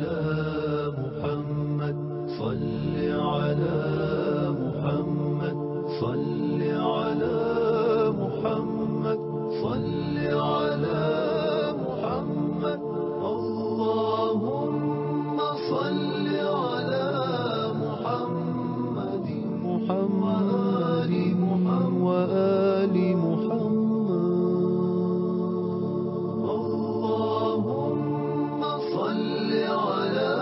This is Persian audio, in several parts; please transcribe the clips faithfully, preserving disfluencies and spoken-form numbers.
على محمد صل على محمد صل على محمد صل على محمد اللهم صل على محمد محمد وآل محمد اللهم صل على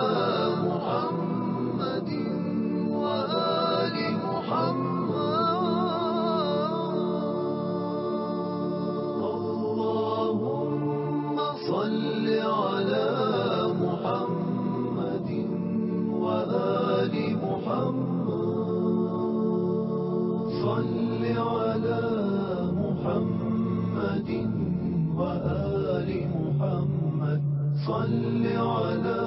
محمد وآل محمد اللهم صل على محمد وآل محمد صل على محمد وآل محمد صل على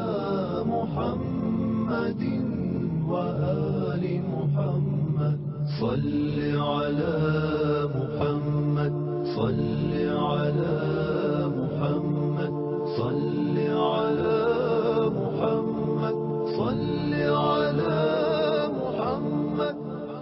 محمد وآل محمد صل على محمد صل على محمد صل على محمد صل على محمد.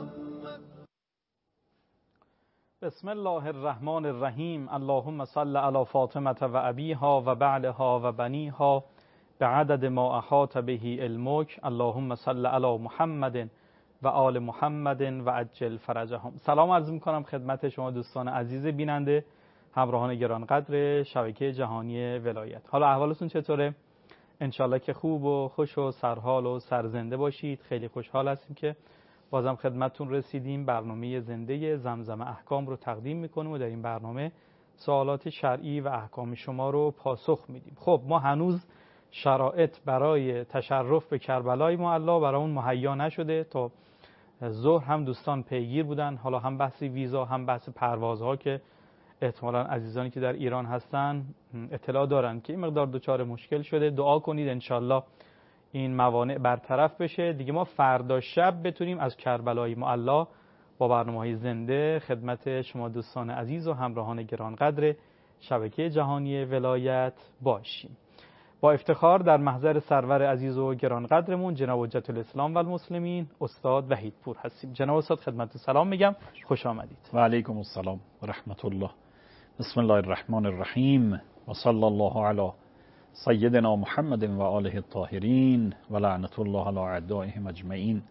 بسم الله الرحمن الرحیم. اللهم صل علی فاطمه و ابیها و بعلها و بنیها بعدد ما احاط به علمک. اللهم صل علی محمد و آل محمد و عجل فرجهم. سلام عرض می‌کنم خدمت شما دوستان عزیز بیننده، همراهان گرانقدر شبکه جهانی ولایت. حالا احوالتون چطوره؟ انشالله که خوب و خوش و سرحال و سرزنده باشید. خیلی خوشحال هستیم که بازم خدمتتون رسیدیم. برنامه زنده زمزم احکام رو تقدیم میکنیم و در این برنامه سوالات شرعی و احکام شما رو پاسخ میدیم. خب ما هنوز شرایط برای تشرف به کربلای معلی برای اون مهیا نشده. تا ظهر هم دوستان پیگیر بودن، حالا هم بحث ویزا هم بحث پروازها که احتمالاً عزیزانی که در ایران هستن اطلاع دارن که این مقدار دچار مشکل شده. دعا کنید انشالله این موانع برطرف بشه دیگه، ما فردا شب بتونیم از کربلای معلی با برنامه‌های زنده خدمت شما دوستان عزیز و همراهان گرانقدر شبکه جهانی ولایت باشیم. با افتخار در محضر سرور عزیز و گرانقدرمون جناب حجت الاسلام و المسلمین استاد وحید پور هستیم. جناب استاد خدمت سلام میگم، خوش آمدید. و علیکم السلام و رحمت الله. بسم الله الرحمن الرحیم و صلی الله علی سیدنا محمد و آله الطاهرین و لعنت الله علی اعدائهم اجمعین.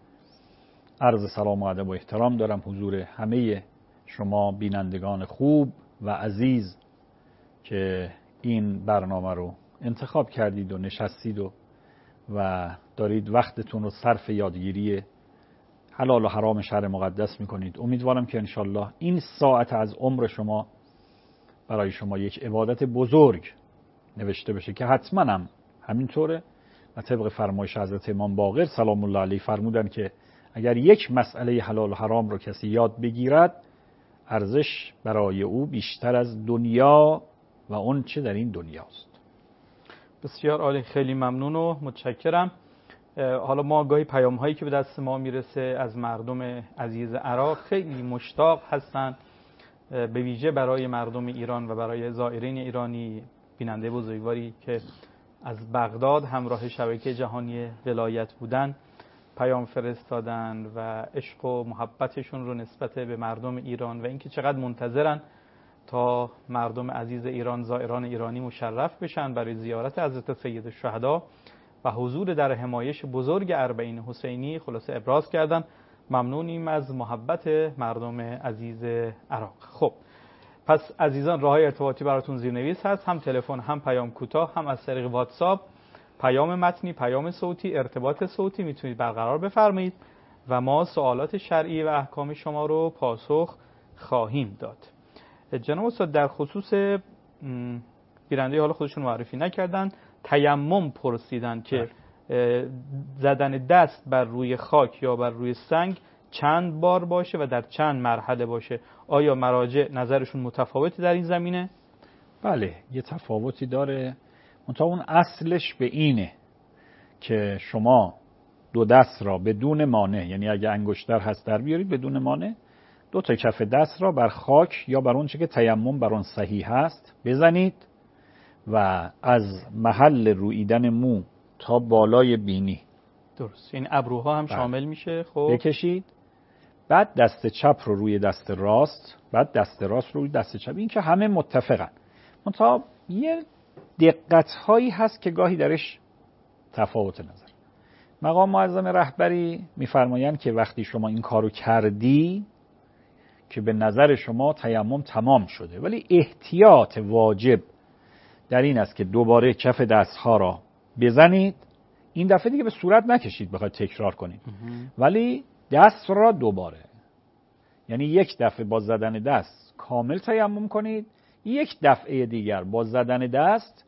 عرض سلام و ادب و احترام دارم حضور همه شما بینندگان خوب و عزیز که این برنامه رو انتخاب کردید و نشستید و و دارید وقتتون رو صرف یادگیری حلال و حرام شهر مقدس میکنید. امیدوارم که انشالله این ساعت از عمر شما برای شما یک عبادت بزرگ نوشته بشه که حتما هم همینطوره و طبق فرمایش حضرت امام باقر سلام الله علیه فرمودن که اگر یک مسئله حلال و حرام رو کسی یاد بگیرد ارزش برای او بیشتر از دنیا و اون چه در این دنیاست. بسیار عالی، خیلی ممنون و متشکرم. حالا ما گاهی پیام هایی که به دست ما میرسه از مردم عزیز عراق خیلی مشتاق هستن، به ویژه برای مردم ایران و برای زائرین ایرانی بیننده بزرگواری که از بغداد همراه شبکه جهانی ولایت بودن پیام فرستادن و عشق و محبتشون رو نسبت به مردم ایران و اینکه چقدر منتظرن تا مردم عزیز ایران، زائران ایرانی مشرف بشن برای زیارت حضرت سید الشهدا و حضور در حمایش بزرگ اربعین حسینی. خلاصه ابراز کردن. ممنونیم از محبت مردم عزیز عراق. خب پس عزیزان راههای ارتباطی براتون زیرنویس هست، هم تلفن هم پیام کوتاه هم از طریق واتساپ، پیام متنی پیام صوتی، ارتباط صوتی میتونید برقرار بفرمایید و ما سوالات شرعی و احکام شما رو پاسخ خواهیم داد. جناب استاد در خصوص گیرنده حالا خودشون معرفی نکردن، تیمم پرسیدن که زدن دست بر روی خاک یا بر روی سنگ چند بار باشه و در چند مرحله باشه. آیا مراجع نظرشون متفاوتی در این زمینه؟ بله یه تفاوتی داره، منتها اون اصلش به اینه که شما دو دست را بدون مانع، یعنی اگه انگشتر هست در بیارید بدون مانع، دو تا کف دست را بر خاک یا بر اون چه که تیمم بر اون صحیح هست بزنید و از محل رویدن مو تا بالای بینی. درست، این ابروها هم بله. شامل میشه. خب بکشید. بعد دست چپ رو روی دست راست، بعد دست راست رو روی دست چپ. این که همه متفقن. منتها یه دقت هایی هست که گاهی درش تفاوت نظر. مقام معظم رهبری میفرمایند که وقتی شما این کارو کردی که به نظر شما تیمم تمام شده، ولی احتیاط واجب در این است که دوباره کف دستها را بزنید. این دفعه دیگه به صورت نکشید بخواید تکرار کنید، ولی دست را دوباره، یعنی یک دفعه با زدن دست کامل تیمم کنید، یک دفعه دیگر با زدن دست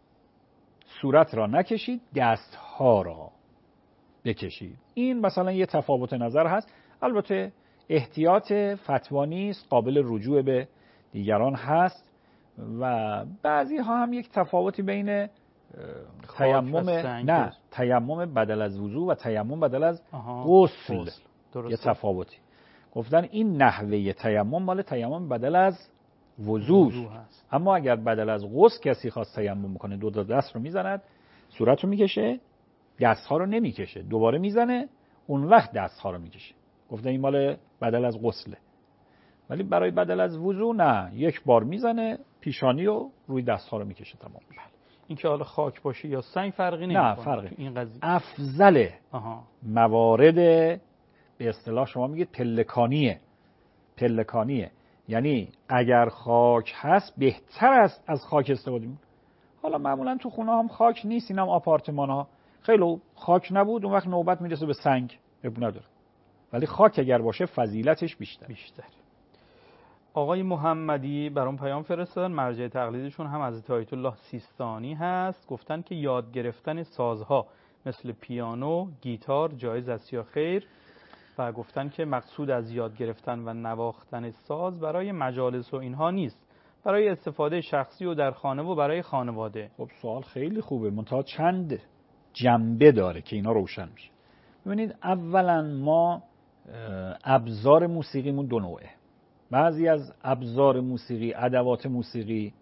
صورت را نکشید، دستها را بکشید. این مثلا یه تفاوت نظر هست. البته احتیاط فتوا نیست، قابل رجوع به دیگران هست و بعضی ها هم یک تفاوتی بین تیمم نه تیمم بدل از وضو و تیمم بدل از غسل یه تفاوتی گفتن. این نحوه تیمم مال تیمم بدل از وضو هست، اما اگر بدل از غسل کسی خواست تیمم کنه دو تا دست رو میزند، صورت رو میکشه، دست ها رو نمیکشه، دوباره میزنه، اون وقت دست ها رو میکشه. گفتن این مال بدل از غسله. ولی برای بدل از وضو نه، یک بار میزنه، پیشانی و روی دست ها رو میکشه، تمام. این که حالا خاک باشه یا سنگ فرقی نمیکنه. نه فرقی. این قضیه افضل آها. موارد به اصطلاح شما میگید پلکانیه. پلکانیه یعنی اگر خاک هست بهتر است از خاک استفاده کنید. حالا معمولا تو خونه هم خاک نیست، اینم آپارتمان ها خیلی خاک نبود، اون وقت نوبت میرسه به سنگ، اب نداره. ولی خاک اگر باشه فضیلتش بیشتر. بیشتر. آقای محمدی برام پیام فرستادن، مرجع تقلیدشون هم حضرت آیت الله سیستانی هست. گفتن که یاد گرفتن سازها مثل پیانو، گیتار جایز است یا خیر؟ و گفتن که مقصود از یاد گرفتن و نواختن ساز برای مجالس و اینها نیست، برای استفاده شخصی و در خانه و برای خانواده. خب سوال خیلی خوبه، منتها چند جنبه داره که اینا روشن میشه. ببینید اولا ما ابزار موسیقیمون دو نوعه. بعضی از ابزار موسیقی، ادوات موسیقی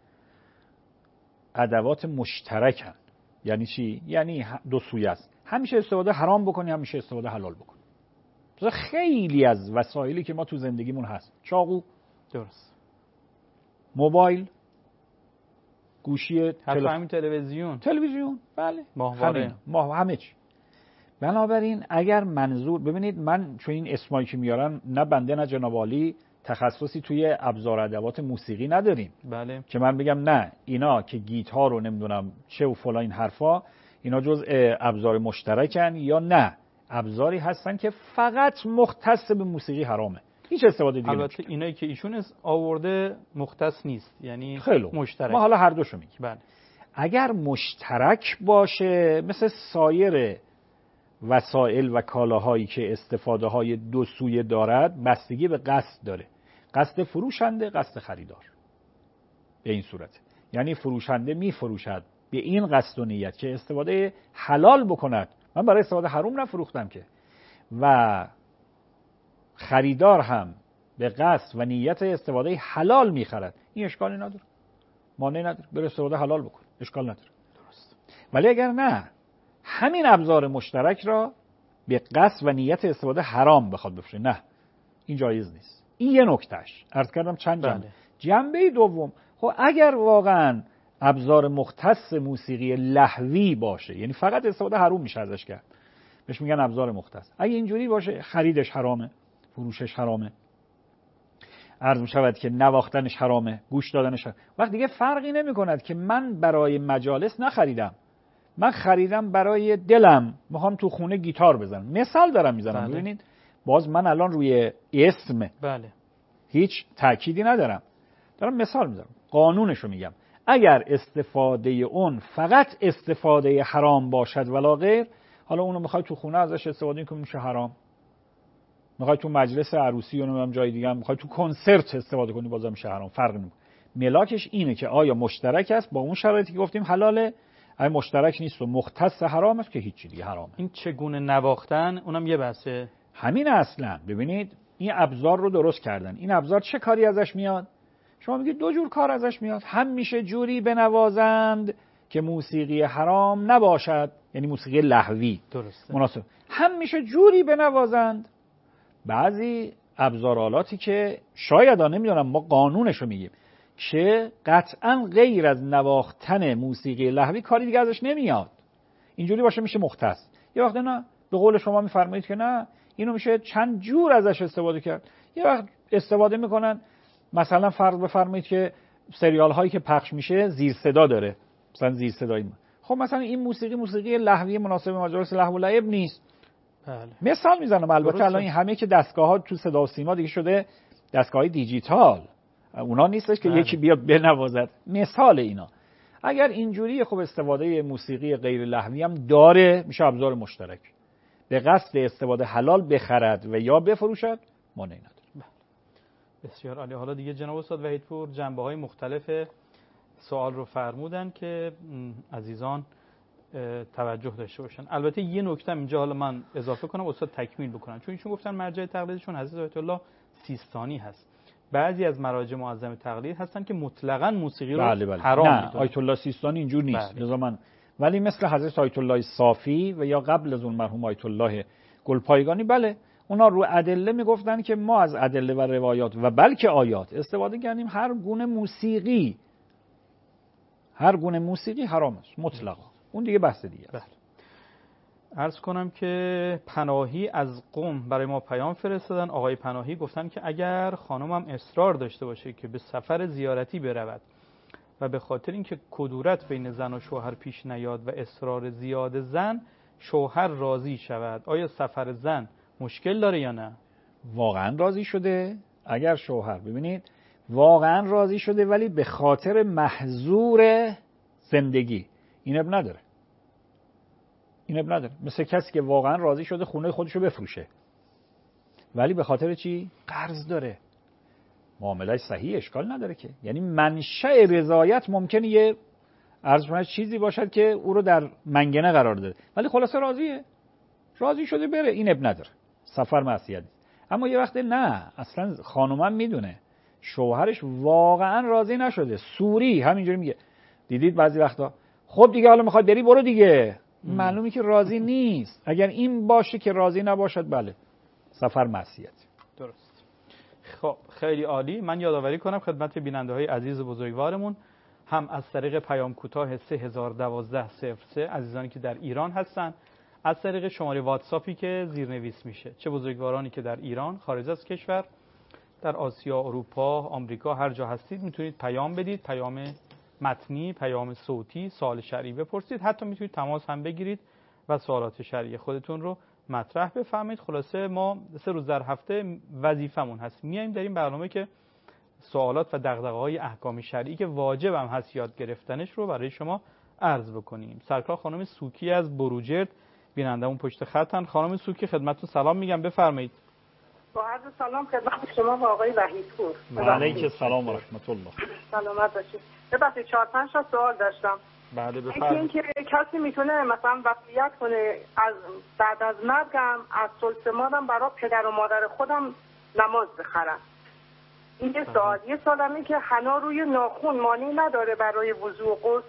ادوات مشترکن. یعنی چی؟ یعنی دو سویه است، همیشه استفاده حرام بکنی، همیشه استفاده حلال بکنی. خیلی از وسایلی که ما تو زندگیمون هست، چاقو، درست، موبایل، گوشی، حتی همین تلویزیون تلویزیون بله، ماهواره، ماه همه چی. بنابراین اگر منظور، ببینید من چون این اسمایی که میارن نه بنده نه جناب عالی تخصصی توی ابزار ادوات موسیقی نداریم. بله. که من بگم نه اینا که گیتار رو نمیدونم چه و فلان این حرفا اینا جزء ابزار مشترکن یا نه ابزاری هستن که فقط مختص به موسیقی حرامه، هیچ استفاده دیگه. البته اینایی که ایشون آورده مختص نیست، یعنی خیلی مشترک. ما حالا هر دوشو میگیم. بله. اگر مشترک باشه مثل سایر وسایل و کالاهایی که استفاده های دو سویه دارد، بستگی به قصد داره، قصد فروشنده، قصد خریدار. به این صورت یعنی فروشنده می فروشد به این قصد و نیت که استفاده حلال بکند، من برای استفاده حرام نفروختم که، و خریدار هم به قصد و نیت استفاده حلال میخرد، این اشکالی نداره، مانع نداره، بره استفاده حلال بکن، اشکال نداره. درست. ولی اگر نه همین ابزار مشترک را به قصد و نیت استفاده حرام بخواد بفروشه، نه این جایز نیست. این یه نکتهش. عرض کردم چند جنبه. بله. جنبه دوم، خب اگر واقعا ابزار مختص موسیقی لهوی باشه، یعنی فقط استفاده حرام میشه ازش کرد، بهش میگن ابزار مختص. اگه اینجوری باشه خریدش حرامه، فروشش حرامه، عرض میشود که نواختنش حرامه، گوش دادنش حرامه. وقت دیگه فرقی نمی کند که من برای مجالس نخریدم، من خریدم برای دلم، میخوام تو خونه گیتار بزنم، مثال دارم میزنم. بله. ببینید باز من الان روی اسم بله هیچ تأکیدی ندارم، دارم مثال میزنم، قانونشو میگم. اگر استفاده اون فقط استفاده حرام باشد ولا غیر، حالا اونو میخوای تو خونه ازش استفاده کنی میشه حرام، میخوای تو مجلس عروسی یا نمیدونم جای دیگه، میخوای تو کنسرت استفاده کنی بازم میشه حرام. فرق نمیکنه. ملاکش اینه که آیا مشترک است با اون شرایطی که گفتیم حلاله، اگه مشترک نیست و مختص حرام است که هیچ چی دیگه حرامه. این چگونه نواختن اونم یه بحثه. همین اصلا ببینید این ابزار رو درست کردن، این ابزار چه کاری ازش میاد؟ شما میگید دو جور کار ازش میاد، هم میشه جوری بنوازند که موسیقی حرام نباشد، یعنی موسیقی لهوی. درسته. مناسب. هم میشه جوری بنوازند، بعضی ابزارالاتی که شاید ها نمیدونم ما قانونشو میگیم که قطعا غیر از نواختن موسیقی لهوی کاری دیگه ازش نمیاد، اینجوری باشه میشه مختص. یه وقت نه، به قول شما میفرمایید که نه اینو میشه چند جور ازش استفاده کرد. یه وقت استفاده میکنن مثلا فرض بفرمایید که سریال هایی که پخش میشه زیر صدا داره، مثلا زیر صدایی. خب مثلا این موسیقی موسیقی لهوی مناسب مجالس لهو و لعب نیست. بله. مثال میزنم. البته الان این همه که دستگاه ها تو صدا و سیما دیگه شده دستگاه دیجیتال، اونا نیستش که بله. یکی بیاد بنوازد. مثال اینا اگر اینجوری خب استفاده موسیقی غیر لهوی هم داره، میشه ابزار مشترک. به قصد استفاده حلال بخرد و یا بفروشد مانعی نداره. بسیار عالی. حالا دیگه جناب استاد وحیدپور جنبه‌های مختلف سوال رو فرمودن که عزیزان توجه داشته باشن. البته یه نکته اینجا حالا من اضافه کنم استاد تکمیل بکنن، چون ایشون گفتن مرجع تقلیدشون حضرت آیت الله سیستانی هست. بعضی از مراجع معظم تقلید هستن که مطلقاً موسیقی رو بله بله. حرام نه میدونن. آیت الله سیستانی اینجور نیست. بله. لذا من ولی مثل حضرت آیت الله صافی و یا قبل از اون مرحوم آیت الله گلپایگانی، بله اونا رو ادله میگفتن که ما از ادله و روایات و بلکه آیات استفاده کردیم، هر گونه موسیقی هر گونه موسیقی حرام است مطلقاً. اون دیگه بحث دیگه است. بله. عرض کنم که پناهی از قم برای ما پیام فرستادن. آقای پناهی گفتن که اگر خانمم اصرار داشته باشه که به سفر زیارتی برود و به خاطر اینکه کدورت بین زن و شوهر پیش نیاد و اصرار زیاد زن، شوهر راضی شود، آیا سفر زن مشکل داره یا نه؟ واقعا راضی شده؟ اگر شوهر ببینید واقعا راضی شده ولی به خاطر محظور زندگی، این اب نداره. این اب نداره. مثل کسی که واقعا راضی شده خونه خودشو بفروشه ولی به خاطر چی؟ قرض داره. معامله‌اش صحیح، اشکال نداره که. یعنی منشأ رضایت ممکنه یه عرض کنم چیزی باشد که او رو در منگنه قرار داده ولی خلاصه راضیه، راضی شده بره، این اب نداره. سفر معصیت نیست. اما یه وقت نه، اصلا خانومم میدونه شوهرش واقعا راضی نشده، سوری همینجوری میگه دیدید بعضی وقتا خب دیگه حالا میخواد بری برو دیگه، معلومه که راضی نیست. اگر این باشه که راضی نباشد بله سفر معصیت. درست. خب خیلی عالی. من یادآوری کنم خدمت بیننده‌های عزیز بزرگوارمون هم از طریق پیام کوتاه سه هزار و دوازده صفر سه عزیزانی که در ایران هستن، از طریق شماره واتساپی که زیرنویس میشه، چه بزرگوارانی که در ایران، خارج از کشور، در آسیا، اروپا، آمریکا، هر جا هستید میتونید پیام بدید، پیام متنی، پیام صوتی، سوال شرعی بپرسید، حتی میتونید تماس هم بگیرید و سوالات شرعی خودتون رو مطرح بفرمایید. خلاصه ما سه روز در هفته وظیفمون هست میایم در این برنامه که سوالات و دغدغه‌های احکام شرعی که واجب هم هست یاد گرفتنش رو برای شما عرض بکنیم. سرکار خانم سوکی از بروجرد بینندمون پشت خطن. خانم سوکی خدمتتون سلام میگم، بفرمایید. با عرض سلام خدمت شما و آقای وحیدپور. و علیک السلام و رحمت الله. سلامت باشید. ببخشید چهار پنج تا سوال داشتم. بله بفرمایید. اینکه کسی میتونه مثلا وصیت کنه از بعد از مرگم از ثلث مالم برای پدر و مادر خودم نماز بخرم. این یه سوال. یه سوالم این که حنا روی ناخن مانعی نداره برای وضو و غسل؟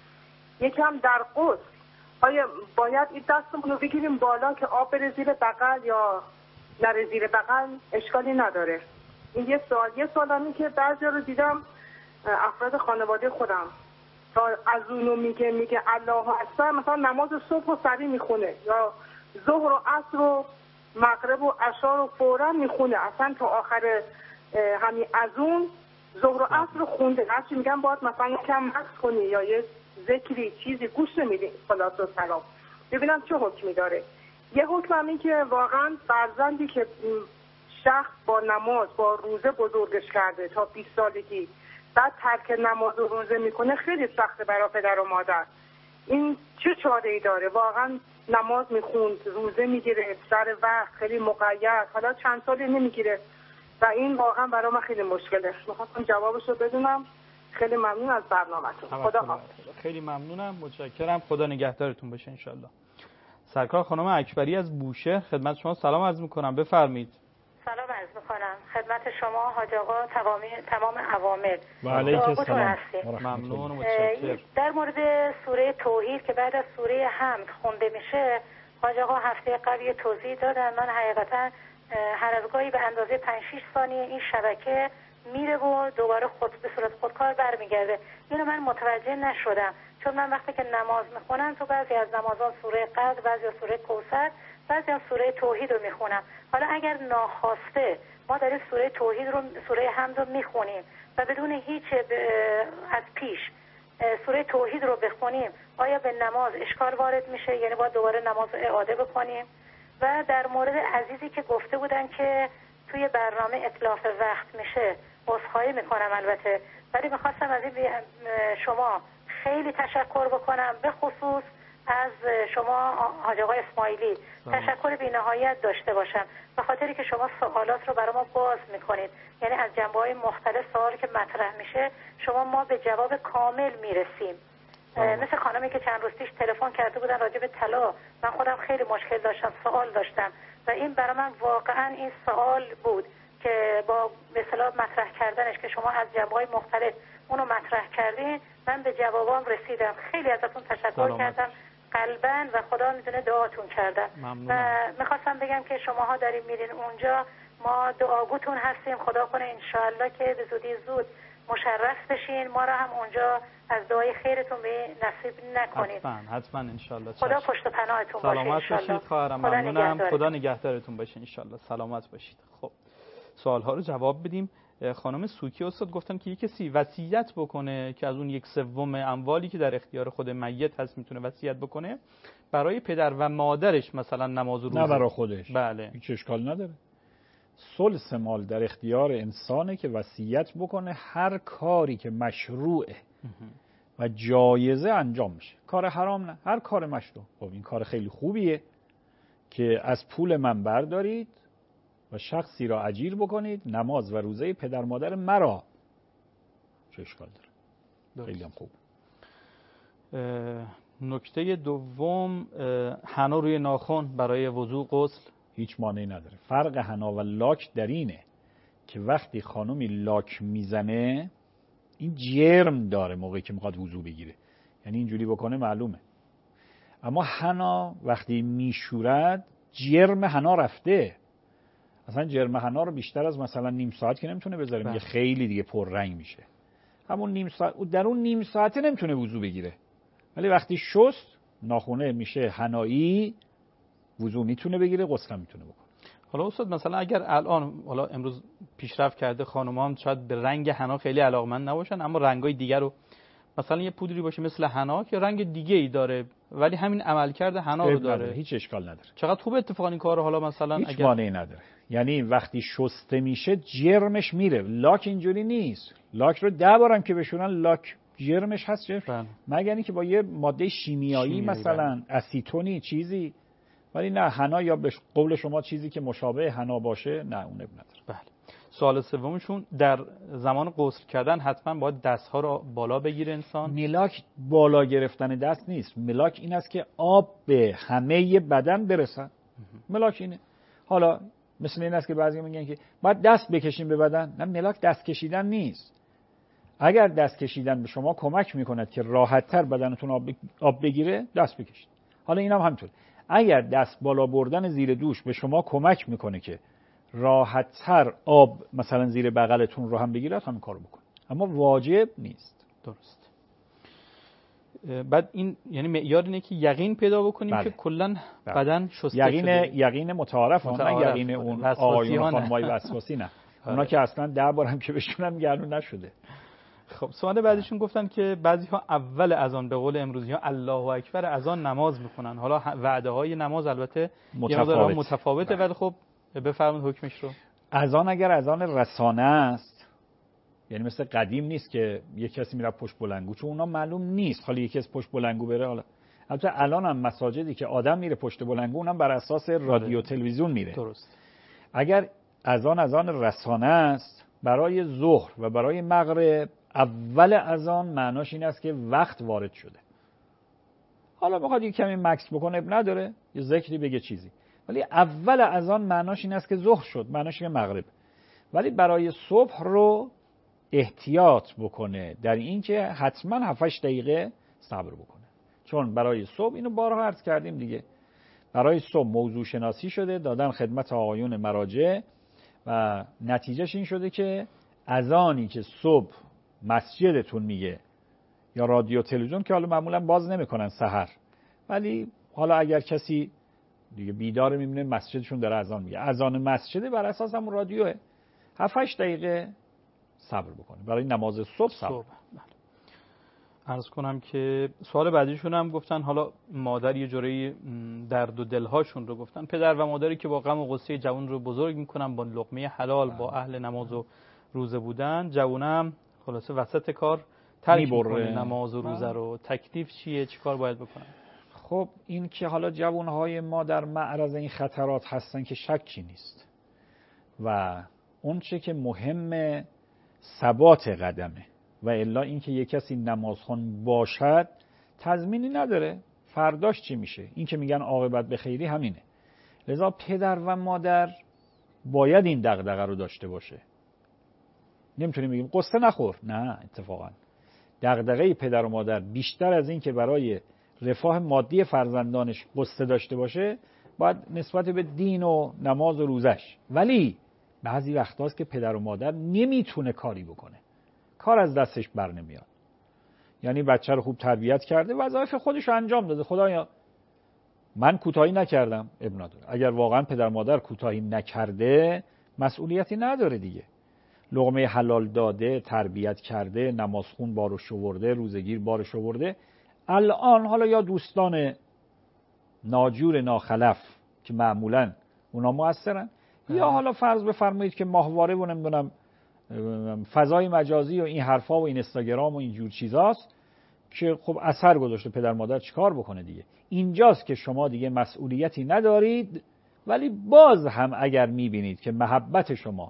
یکم در غسل آیا باید این دستمون رو بگیریم بالا که آب بره زیر بغل یا نره زیر بغل؟ اشکالی نداره. این یه سوال. یه سوالم این که بعضی رو دیدم افراد خانواده خودم تا از اونو میگه میگه الله اکبر، مثلا نماز صبح و سری میخونه یا ظهر و عصر و مغرب و عشا رو فورا میخونه، اصلا تا آخر همین از اون ظهر و عصر رو خونده. هرچی میگم باید مثلا یکم مکث کنی یا یه ذکری چیزی گوش نمیدی صلات و سلام. ببینم چه حکمی داره. یه حکم هم این که واقعا فرزندی که شخص با نماز با روزه بزرگش کرده تا بیست سالگی بعد ترک نماز و روزه میکنه خیلی سخته برای پدر و مادر. این چه چاره ای داره؟ واقعا نماز میخوند، روزه میگیره سر وقت، خیلی مقید، حالا چند سالی نمیگیره و این واقعا برای من خیلی مشکله. میخواستم جوابشو بدونم. خیلی ممنون از برنامه‌تون. خدا حافظ. خیلی ممنونم، متشکرم. خدا نگهدارتون باشه ان. سرکار خانم اکبری از بوشهر خدمت شما سلام عرض میکنم، بفرمایید. سلام عرض میکنم خدمت شما حاج آقا تمام عوامل. و علیک السلام. ممنون و متشکرم. در مورد سوره توحید که بعد از سوره حمد خونده میشه، حاج آقا هفته قبل توضیح دادن. من حقیقتا هر از گاهی به اندازه پنج شش ثانیه این شبکه میره و دوباره خود به صورت خودکار برمیگرده. اینو من متوجه نشدم، چون من وقتی که نماز میخونم تو بعضی از نمازان سوره قدر، بعضی از سوره کوثر، بعضی از سوره توحید رو میخونم. حالا اگر ناخواسته ما داریم سوره توحید رو، سوره حمد رو میخونیم و بدون هیچ از پیش سوره توحید رو بخونیم، آیا به نماز اشکال وارد میشه؟ یعنی باید دوباره نماز رو اعاده بکنیم؟ و در مورد عزیزی که گفته بودن که توی برنامه اتلاف وقت میشه، عذرخواهی میکنم البته، ولی میخواستم از این شما خیلی تشکر بکنم، به خصوص از شما حاج آقای اسماعیلی تشکر بی‌نهایت داشته باشم، به خاطری که شما سوالات رو برای ما باز میکنید. یعنی از جنبه‌های مختلف سوالی که مطرح میشه شما ما به جواب کامل میرسیم. مثل خانمی که چند روز پیش تلفن کرده بودن راجع به طلا، من خودم خیلی مشکل داشتم، سوال داشتم و این برای من واقعا این سوال بود که با به اصطلاح مطرح کردنش که شما از جنبه‌های مختلف اونو مطرح کردین، من به جوابام رسیدم. خیلی ازتون تشکر سلامت. کردم قلباً و خدا میدونه دعاتون کردم. ممنونم. و میخواستم بگم که شماها دارین میرین اونجا، ما دعاگوتون هستیم، خدا کنه انشاءالله که به زودی زود مشرف بشین، ما را هم اونجا از دعای خیرتون به نصیب نکنید. حتما حتما انشاءالله. خدا پشت پناهتون باشه. سلامت باشید خواهرم. ممنونم. خدا نگهدارتون باشه انشاءالله. سلامت باشید. خب سوال ها رو جواب بدیم. خانم سوکی استاد گفتن که یک کسی وصیت بکنه که از اون یک سوم اموالی که در اختیار خود میت هست میتونه وصیت بکنه برای پدر و مادرش، مثلا نماز و روزه. نه برای خودش. بله. هیچ اشکال نداره. ثلث مال در اختیار انسانه که وصیت بکنه هر کاری که مشروعه و جایزه انجام میشه. کار حرام نه، هر کار مشروع. خب این کار خیلی خوبیه که از پول من بردارید و شخصی را اجیر بکنید نماز و روزه پدر مادر مرا. چه اشکال داره؟ خیلی هم خوب. نکته دوم، حنا روی ناخن برای وضو غسل هیچ مانعی نداره. فرق حنا و لاک در اینه که وقتی خانومی لاک میزنه این جرم داره موقعی که میخواد وضو بگیره، یعنی اینجوری بکنه معلومه. اما حنا وقتی میشورد جرم حنا رفته. اصلا جرم حنا رو بیشتر از مثلا نیم ساعت که نمیتونه بذاره، میگه خیلی دیگه پررنگ میشه. همون نیم ساعت، در اون نیم ساعته نمیتونه وضو بگیره، ولی وقتی شست ناخونه میشه حنایی، وضو میتونه بگیره، غسل میتونه بکنه. حالا استاد مثلا اگر الان حالا امروز پیشرفت کرده خانم‌ها هم شاید به رنگ حنا خیلی علاقمند نباشن، اما رنگای دیگر رو مثلا یه پودری باشه مثل حنا که رنگ دیگه ای داره ولی همین عملکرد حنا رو داره، هیچ اشکال نداره. چقدر خوب اتفاقا این کارو حالا مثلا هیچ اگر مانعی نداره. یعنی وقتی شسته میشه جرمش میره. لاک اینجوری نیست. لاک رو ده بارم که بشورن لاک جرمش هست، جرم. مگر اینکه با یه ماده شیمیایی, شیمیایی مثلا بله. اسیتونی چیزی، ولی نه حنا یا به قول شما چیزی که مشابه حنا باشه نه، اون اب نداره. بله. سوال سومشون، در زمان غسل کردن حتما باید دست‌ها رو بالا بگیره انسان؟ ملاک بالا گرفتن دست نیست. ملاک این است که آب به همه بدن برسه. ملاک اینه. حالا مثل این است که بعضی میگن که باید دست بکشیم به بدن. نه، ملاک دست کشیدن نیست. اگر دست کشیدن به شما کمک میکند که راحت‌تر بدنتون آب آب بگیره، دست بکشید. حالا اینم هم همینطور. اگر دست بالا بردن زیر دوش به شما کمک میکنه که راحت‌تر آب مثلا زیر بغلتون رو هم بگیرد، همین کارو بکن، اما واجب نیست. درست. بعد این یعنی معیار اینه که یقین پیدا بکنیم بله. که کلا بدن شسته یقین شده. یقین متعارف، نه یقین اون آقایون خانمای وسواسی نه. اونا که اصلا ده بار هم که بشونن گردون نشده. خب سوال بعدیشون گفتن که بعضی‌ها اول اذان به قول امروزی‌ها الله اکبر اذان نماز میخونن. حالا وعده‌های نماز البته متفاوت. متفاوته ولی خب بفرمایید حکمش رو. اذان اگر اذان رسانه است، یعنی مثل قدیم نیست که یک کسی میره پشت بلندگو، چون اونا معلوم نیست حالا یکی از پشت بلندگو بره. حالا البته الان هم مساجدی که آدم میره پشت بلندگو اونم بر اساس رادیو تلویزیون میره. درست. اگر اذان اذان رسانه است برای ظهر و برای مغرب، اول اذان معناش این است که وقت وارد شده. حالا بخواد یک کمی مکس بکنه اب نداره، یه ذکری بگه چیزی، ولی اول اذان معناش این است که ظهر شد، معناش که مغرب. ولی برای صبح رو احتیاط بکنه در این که حتما هفت هشت دقیقه صبر بکنه، چون برای صبح، اینو بارها عرض کردیم دیگه، برای صبح موضوع شناسی شده، دادن خدمت آقایون مراجع و نتیجهش این شده که اذانی که صبح مسجدتون میگه یا رادیو تلویزیون که حالا معمولا باز نمیکنن سحر، ولی حالا اگر کسی دیگه بیدار میمونه مسجدشون داره اذان میگه، اذان مسجد بر اساس همون رادیوه، هفت هشت دقیقه صبر بکنه برای نماز صبح صبر. صبح. عرض کنم که سوال بعدیشون هم گفتن حالا مادر یه جوری درد و دلهاشون رو گفتن، پدر و مادری که با غم و غصه جوان رو بزرگ میکنن با لقمه حلال، با اهل نماز و روزه بودن، جوونم خلاصه وسط کار ترک میکنه نماز و روزه رو، تکلیف چیه، چی کار باید بکنن؟ خب این که حالا جوانهای ما در معرض این خطرات هستن که شکی نیست و اون چه که مهمه ثبات قدمه و الا این که یک کسی نمازخوان باشد تضمینی نداره فرداش چی میشه. این که میگن عاقبت به خیری همینه. لذا پدر و مادر باید این دغدغه رو داشته باشه. نمیتونیم بگیم قصه نخور، نه، اتفاقا دغدغه پدر و مادر بیشتر از این که برای رفاه مادی فرزندانش قصه داشته باشه باید نسبت به دین و نماز و روزش. ولی بعضی وقتاست که پدر و مادر نمیتونه کاری بکنه، کار از دستش بر نمیاد، یعنی بچه رو خوب تربیت کرده، وظایف خودش رو انجام داده، خدایا من کوتاهی نکردم، اب نداره. اگر واقعا پدر مادر کوتاهی نکرده مسئولیتی نداره دیگه، لقمه حلال داده، تربیت کرده، نمازخون بارش آورده، روزگیر بارش آورده. الان حالا یا دوستان ناجور ناخلف که معمولا اونا مؤثرن، یا حالا فرض بفرمایید که ماهواره و نمیدونم فضای مجازی و این حرفا و این اینستاگرام و این جور چیزاست که خب اثر گذاشته. پدر مادر چیکار بکنه دیگه؟ اینجاست که شما دیگه مسئولیتی ندارید، ولی باز هم اگر میبینید که محبت شما،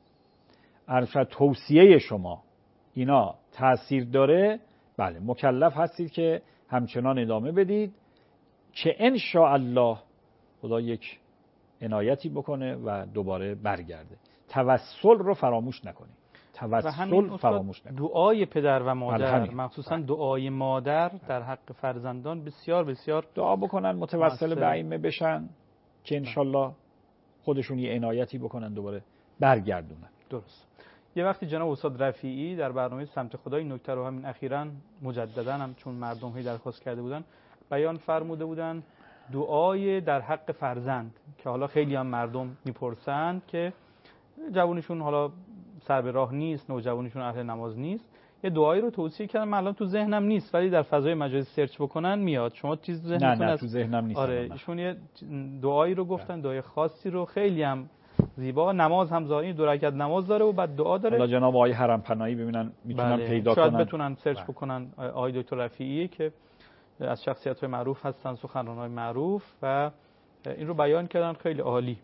ارشد توصیه شما اینا تأثیر داره، بله مکلف هستید که همچنان ادامه بدید که ان شاء الله خدا یک عنایتی بکنه و دوباره برگرده. توسل رو فراموش نکنید. توسل فراموش نکنید. دعای پدر و مادر، مخصوصا دعای مادر در حق فرزندان بسیار بسیار دعا بکنن، متوسل به ائمه بشن که ان شاء الله خودشون یه عنایتی بکنن دوباره برگردونن. درست. یه وقتی جناب استاد رفیعی در برنامه سمت خدا این نکته رو همین اخیراً مجدداً هم چون مردم هی درخواست کرده بودن بیان فرموده بودن، دعای در حق فرزند که حالا خیلی هم مردم میپرسند که جوانشون حالا سر به راه نیست، نوجوانشون اهل نماز نیست، یه دعایی رو توصیه کردم، من الان تو ذهنم نیست ولی در فضای مجازی سرچ بکنن میاد. شما چیز ذهنتون نه نه تو ذهنم نیست. آره ایشون یه دعایی رو گفتن، دعای خاصی رو، خیلی هم زیبا، نماز هم زاری، دو رکعت نماز داره و بعد دعا داره. حالا جناب آقای حرم پناهی ببینن میتونن بله. پیدا شاید کنن، بتونن سرچ بله. بکنن آقای دکتر رفیعی که از شخصیت‌های معروف هستن، سخنران‌های معروف و این رو بیان کردن، خیلی عالی.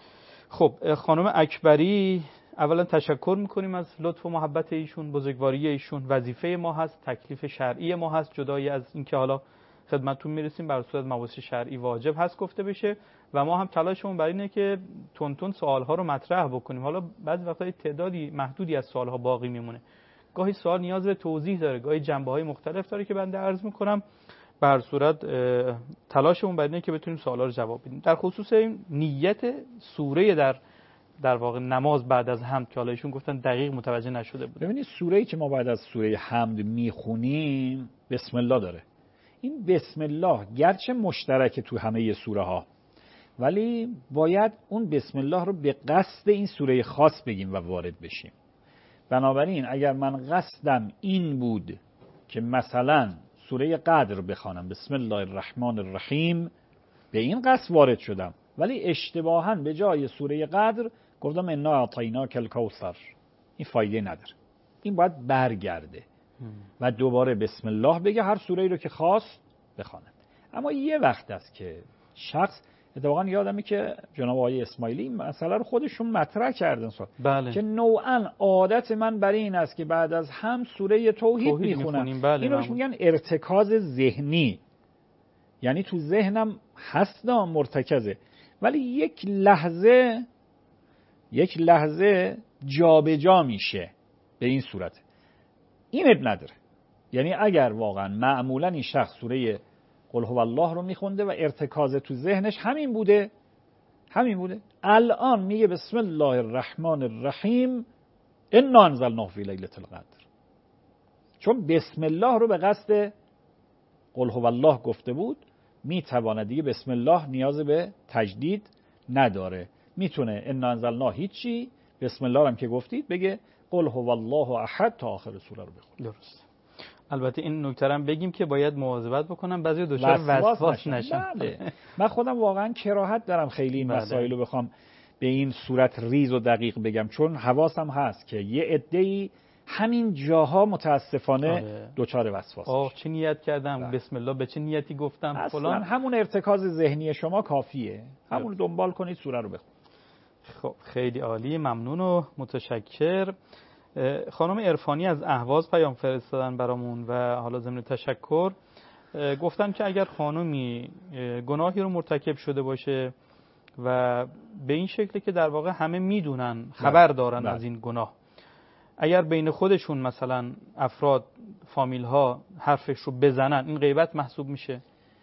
خب خانم اکبری، اولا تشکر میکنیم از لطف و محبت ایشون، بزرگواری ایشون. وظیفه ما هست، تکلیف شرعی ما هست، جدای از اینکه حالا خدمتتون میرسیم بر صورت مباحث شرعی واجب هست گفته بشه و ما هم تلاشمون بر اینه که تون تون سوال‌ها رو مطرح بکنیم. حالا بعضی وقتا تعدادی محدودی از سوال‌ها باقی میمونه، گاهی سوال نیاز به توضیح داره، گاهی جنبه‌های مختلف داره که بنده عرض میکنم. بر صورت تلاشمون بر اینه که بتونیم سوالا رو جواب بدیم. در خصوص نیت سوره در در واقع نماز بعد از حمد که حالا ایشون گفتن دقیق متوجه نشده بود. ببینید سوره‌ای که ما بعد از سوره حمد میخونیم بسم الله داره. این بسم الله گرچه مشترکه تو همه سوره ها، ولی باید اون بسم الله رو به قصد این سوره خاص بگیم و وارد بشیم. بنابراین اگر من قصدم این بود که مثلا سوره قدر بخوانم، بسم الله الرحمن الرحیم، به این قصد وارد شدم، ولی اشتباهاً به جای سوره قدر گفتم انا اعطیناک الکوثر، این فایده نداره. این باید برگرده و دوباره بسم الله بگه، هر سوره‌ای رو که خواست بخونه. اما یه وقت است که شخص، اتفاقا یادمه که جناب آقای اسماعیلی مسئله رو خودشون مطرح کردن بله. که نوعاً عادت من برای این است که بعد از هم سوره توحید, توحید میخونم. بله اینو بهش میگن ارتکاز ذهنی، یعنی تو ذهنم هست مرتکزه، ولی یک لحظه یک لحظه جابجا جا میشه به این صورت. این اب نداره. یعنی اگر واقعا معمولا این شخص سوره قل هو الله رو میخونده و ارتکاز تو ذهنش همین بوده همین بوده الان میگه بسم الله الرحمن الرحیم انا انزلناه فی لیلة القدر، چون بسم الله رو به قصد قل هو الله گفته بود، میتواند دیگه بسم الله نیاز به تجدید نداره، میتونه انا انزلناه هیچی، بسم الله هم که گفتید بگه قل هو الله احد تا آخر سوره رو بخونه. درست. البته این نکته هم بگیم که باید مواظبت بکنم بعضی دچار وسواس نشن. بله. من خودم واقعا کراهت دارم خیلی این مسائل رو بخوام به این صورت ریز و دقیق بگم، چون حواسم هست که یه عده‌ای همین جاها متاسفانه آره. دچار وسواس. آه چه نیت کردم بله. بسم الله به چه نیتی گفتم اصلا فلان. همون ارتکاز ذهنی شما کافیه، همون رو دنبال کنید سوره رو بخونید. خب خیلی عالی، ممنون و متشکر. خانم عرفانی از اهواز پیام فرستادن برامون و حالا ضمن تشکر گفتن که اگر خانمی گناهی رو مرتکب شده باشه و به این شکلی که در واقع همه میدونن خبر دارن بله. از این گناه، اگر بین خودشون مثلا افراد فامیل ها حرفش رو بزنن این غیبت محسوب میشه؟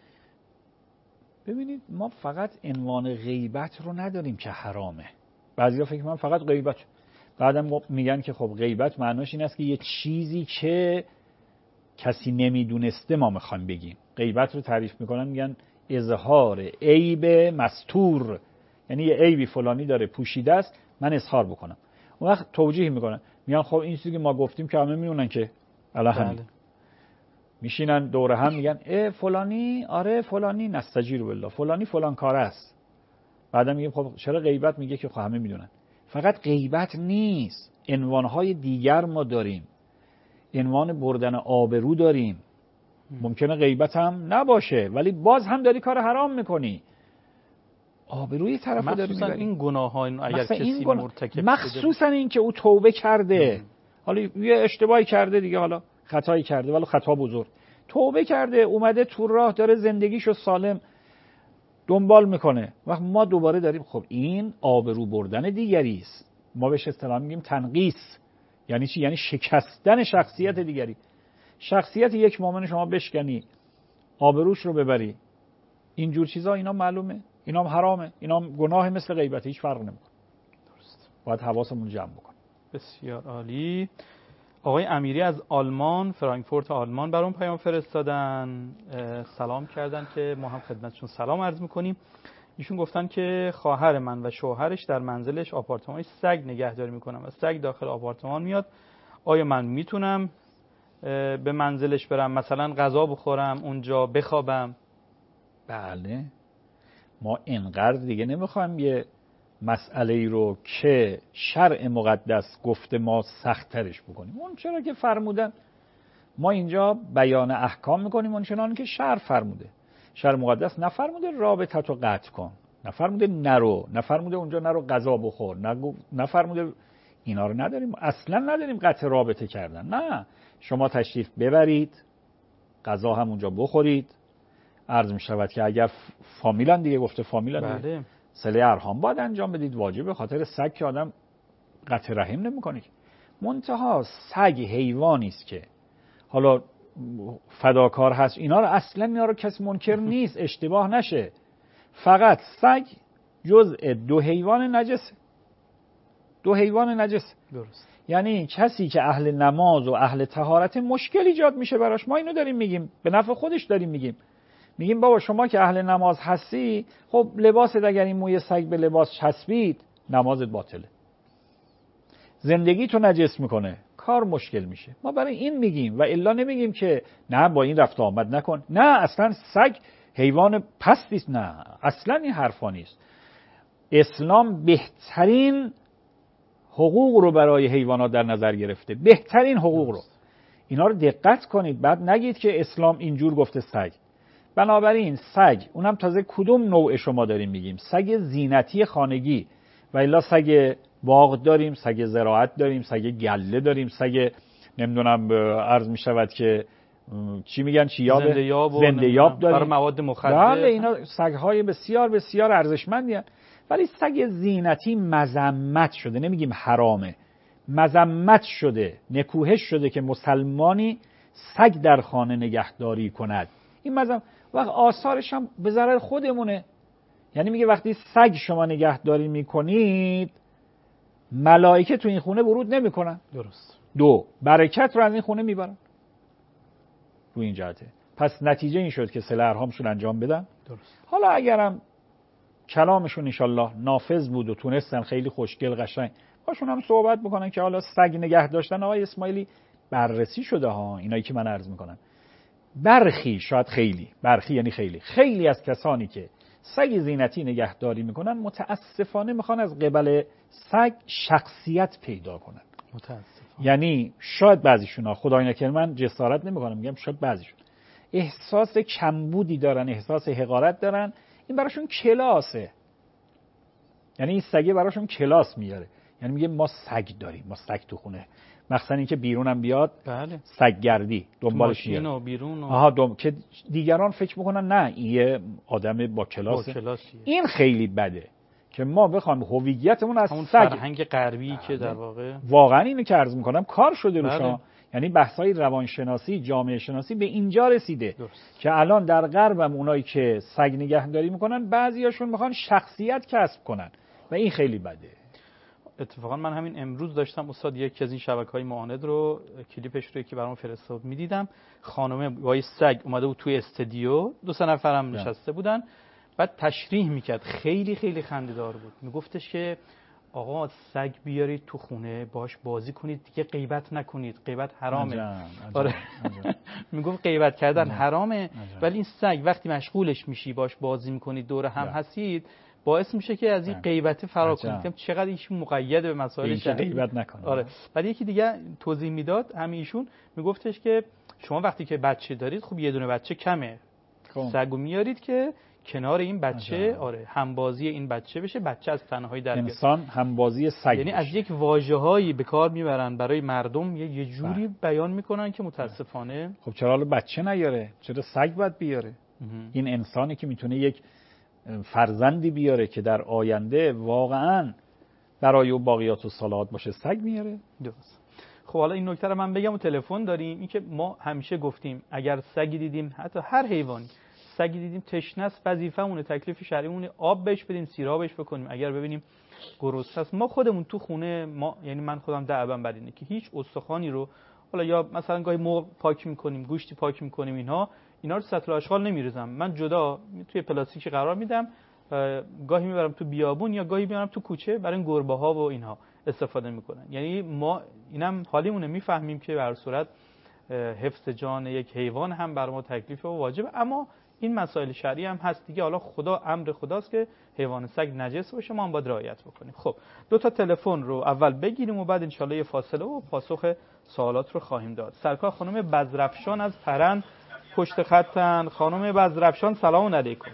ببینید ما فقط عنوان غیبت رو نداریم که حرامه. بعضیا فکر می‌کنن فقط غیبت، بعدم میگن که خب غیبت معناش این است که یه چیزی که کسی نمیدونسته ما میخوایم بگیم. غیبت رو تعریف میکنن میگن اظهار عیب مستور، یعنی یه عیبی فلانی داره پوشیده است من اظهار بکنم. اون وقت توجیه میکنن میگن خب این چیزی که ما گفتیم که همه میدونن که الان همین بله. میشینن دوره هم میگن اه فلانی آره فلانی نستجیر بالله فلانی فلان کار است. بعدم میگیم خب چرا غیبت؟ میگه که خب همه میدونن. فقط غیبت نیست، عنوانهای دیگر ما داریم، عنوان بردن آبرو داریم. ممکنه غیبت هم نباشه ولی باز هم داری کار حرام میکنی، آبروی طرف رو داری میبری. این گناه ها اگر کسی این گناه... مرتکب مخصوصا این که او توبه کرده ام. حالا یه اشتباهی کرده دیگه، حالا خطایی کرده ولی خطا بزرگ، توبه کرده اومده تو راه داره زندگیشو سالم دنبال میکنه، وقت ما دوباره داریم خب این آبرو بردن دیگری است. ما بهش اصطلاحاً میگیم تنقیص. یعنی چی؟ یعنی شکستن شخصیت دیگری. شخصیت یک مؤمن شما بشکنی، آبروش رو ببری، اینجور چیزا اینا معلومه، اینا هم حرامه، اینا هم گناه مثل غیبت، هیچ فرق نمیکنه. درست. باید حواسمون جمع بکنیم. بسیار عالی. آقای امیری از آلمان، فرانکفورت آلمان برام پیام فرستادن، سلام کردن که ما هم خدمتشون سلام عرض میکنیم. ایشون گفتن که خواهر من و شوهرش در منزلش آپارتمانش سگ نگهداری میکنن و سگ داخل آپارتمان میاد، آیا من میتونم به منزلش برم مثلا غذا بخورم اونجا بخوابم؟ بله، ما اینقدر دیگه نمیخوایم یه مسئله ای رو که شرع مقدس گفته ما سخت‌ترش بکنیم. اون چرا که فرمودن ما اینجا بیان احکام میکنیم اون چنان که شرع فرموده. شرع مقدس نفرموده رابطتو قطع کن، نفرموده نرو، نفرموده اونجا نرو غذا بخور، نفرموده اینا رو نداریم، اصلا نداریم قطع رابطه کردن. نه، شما تشریف ببرید، غذا هم اونجا بخورید. عرض می شود که اگر فامیلن دیگه، گفته فامیلن دیگه، بله. صله ارحام باید انجام بدید، واجبه. خاطر سگ که آدم قطع رحم نمی‌کنه. منتها سگ حیوانی است که حالا فداکار هست، اینا رو اصلا اینا رو کسی منکر نیست، اشتباه نشه. فقط سگ جزء دو حیوان نجس، دو حیوان نجس. درست. یعنی کسی که اهل نماز و اهل طهارت مشکل ایجاد میشه براش. ما اینو داریم میگیم، به نفع خودش داریم میگیم. میگیم بابا شما که اهل نماز هستی، خب لباست اگر این موی سگ به لباس چسبید نمازت باطله، زندگی تو نجس میکنه، کار مشکل میشه. ما برای این میگیم و الا نمیگیم که نه با این رفت آمد نکن. نه، اصلا سگ حیوان پستی است، نه اصلا این حرفا نیست. اسلام بهترین حقوق رو برای حیوانات در نظر گرفته، بهترین حقوق رو. اینا رو دقت کنید، بعد نگید که اسلام اینجور گفته سگ. بنابراین سگ، اونم تازه کدوم نوع شما داریم میگیم؟ سگ زینتی خانگی، و الا سگ باغ داریم، سگ زراعت داریم، سگ گله داریم، سگ نمیدونم عرض میشود که چی میگن چیاب زنده یاب زنده یاب داریم برای مواد مخدر. بله اینا سگ‌های بسیار بسیار ارزشمندی هستند. ولی سگ زینتی مذمت شده، نمیگیم حرامه، مذمت شده، نکوهش شده که مسلمانی سگ در خانه نگهداری کند. این مذمت و آثارش هم به ضرر خودمونه. یعنی میگه وقتی سگ شما نگهداری میکنید ملائکه تو این خونه ورود نمیکنن. درست. دو، برکت رو از این خونه میبرن. رو این جهته. پس نتیجه این شد که صله ارحامشون انجام بدن. درست. حالا اگرم کلامشون انشالله نافذ بود و تونستن خیلی خوشگل قشنگ باشون هم صحبت بکنن که حالا سگ نگه داشتن آقای اسماعیلی بررسی شده ها، اینایی که من عرض میکنم. برخی، شاید خیلی، برخی یعنی خیلی خیلی از کسانی که سگ زینتی نگهداری میکنن متاسفانه میخوان از قبل سگ شخصیت پیدا کنن. متاسفانه. یعنی شاید بعضیشون ها، خدای نکنه من جسارت نمیکنم میگم شاید بعضیشون احساس کمبودی دارن، احساس حقارت دارن، این براشون کلاسه. یعنی این سگه براشون کلاس میاره. یعنی میگه ما سگ داریم، ما سگ تو خونه. مخصوصا اینکه بیرونم بیاد بله. سگگردی دنبالش میاد. و بیرون و... آها دم... که دیگران فکر میکنن نه این یه آدم با کلاسه. این خیلی بده که ما بخوایم هویتمون از همون سگ، فرهنگ غربی که در واقع واقعا اینو که عرض میکنم کار شده بله. روشا. یعنی بحث‌های روانشناسی، جامعه شناسی به اینجا رسیده درست. که الان در غربم اونایی که سگ نگهداری میکنن بعضیاشون میخوان شخصیت کسب کنن و این خیلی بده. اتفاقا من همین امروز داشتم استاد یکی از این شبکه‌های معاند رو کلیپش رو که برام فرستاد میدیدم، خانم با سگ اومده بود توی استودیو، دو سه نفرم نشسته بودن، بعد تشریح میکرد، خیلی خیلی خنده‌دار بود. میگفتش که آقا سگ بیارید تو خونه باش بازی کنید دیگه، غیبت نکنید، غیبت حرامه. عجب، عجب، آره. میگفت غیبت کردن عجب. حرامه عجب. ولی این سگ وقتی مشغولش میشی باش بازی میکنید دور هم عجب. هستید باعث میشه که از این غیبت فرار کنید. چقدر ایشون مقید به مسائل شرعی غیبت نکنه. آره. بعد یکی دیگه توضیح میداد همین ایشون، میگفتش که شما وقتی که بچه دارید خب یه دونه بچه کمه، سگو میارید که کنار این بچه عجب. آره همبازی این بچه بشه، بچه از تنهایی در انسان همبازی سگ یعنی از یک واژه‌هایی به کار میبرن برای مردم یه, یه جوری بله. بیان میکنن که متاسفانه خب چرا حالا بچه نیاره، چرا سگ باید بیاره؟ این انسانی که میتونه یک فرزندی بیاره که در آینده واقعا برای او باقیات الصالحات باشه، سگ میاره. درست. خب حالا این نکته رو من بگم و تلفن داریم، این که ما همیشه گفتیم اگر سگی دیدیم، حتی هر حیوانی سگی دیدیم تشنه است، وظیفه‌مونه، تکلیف شرعیمونه آب بهش بدیم، سیرابش بکنیم. اگر ببینیم گرسنه است، ما خودمون تو خونه ما، یعنی من خودم دعوام بر اینه که هیچ استخوانی رو حالا یا مثلا گاهی مرغ پاک می‌کنیم، گوشتی پاک می‌کنیم، اینها اینا رو سطل آشغال نمی‌ریزم، من جدا توی پلاستیکی قرار میدم، گاهی میبرم تو بیابون یا گاهی میبرم تو کوچه برای این گربه‌ها و اینها استفاده میکنن. یعنی ما اینم حالیمونه میفهمیم که به هر صورت حفظ جان یک حیوان هم بر ما تکلیف و واجبه، اما این مسائل شرعی هم هست دیگه. حالا خدا امر خداست که حیوان سگ نجس باشه، ما هم باید رعایت بکنیم. خب دو تا تلفن رو اول بگیریم و بعد انشالله یه فاصله و پاسخ سوالات رو خواهیم داد. سرکار خانم بزرفشان از پرند پشت خطن. خانم بزرفشان سلام علیکم.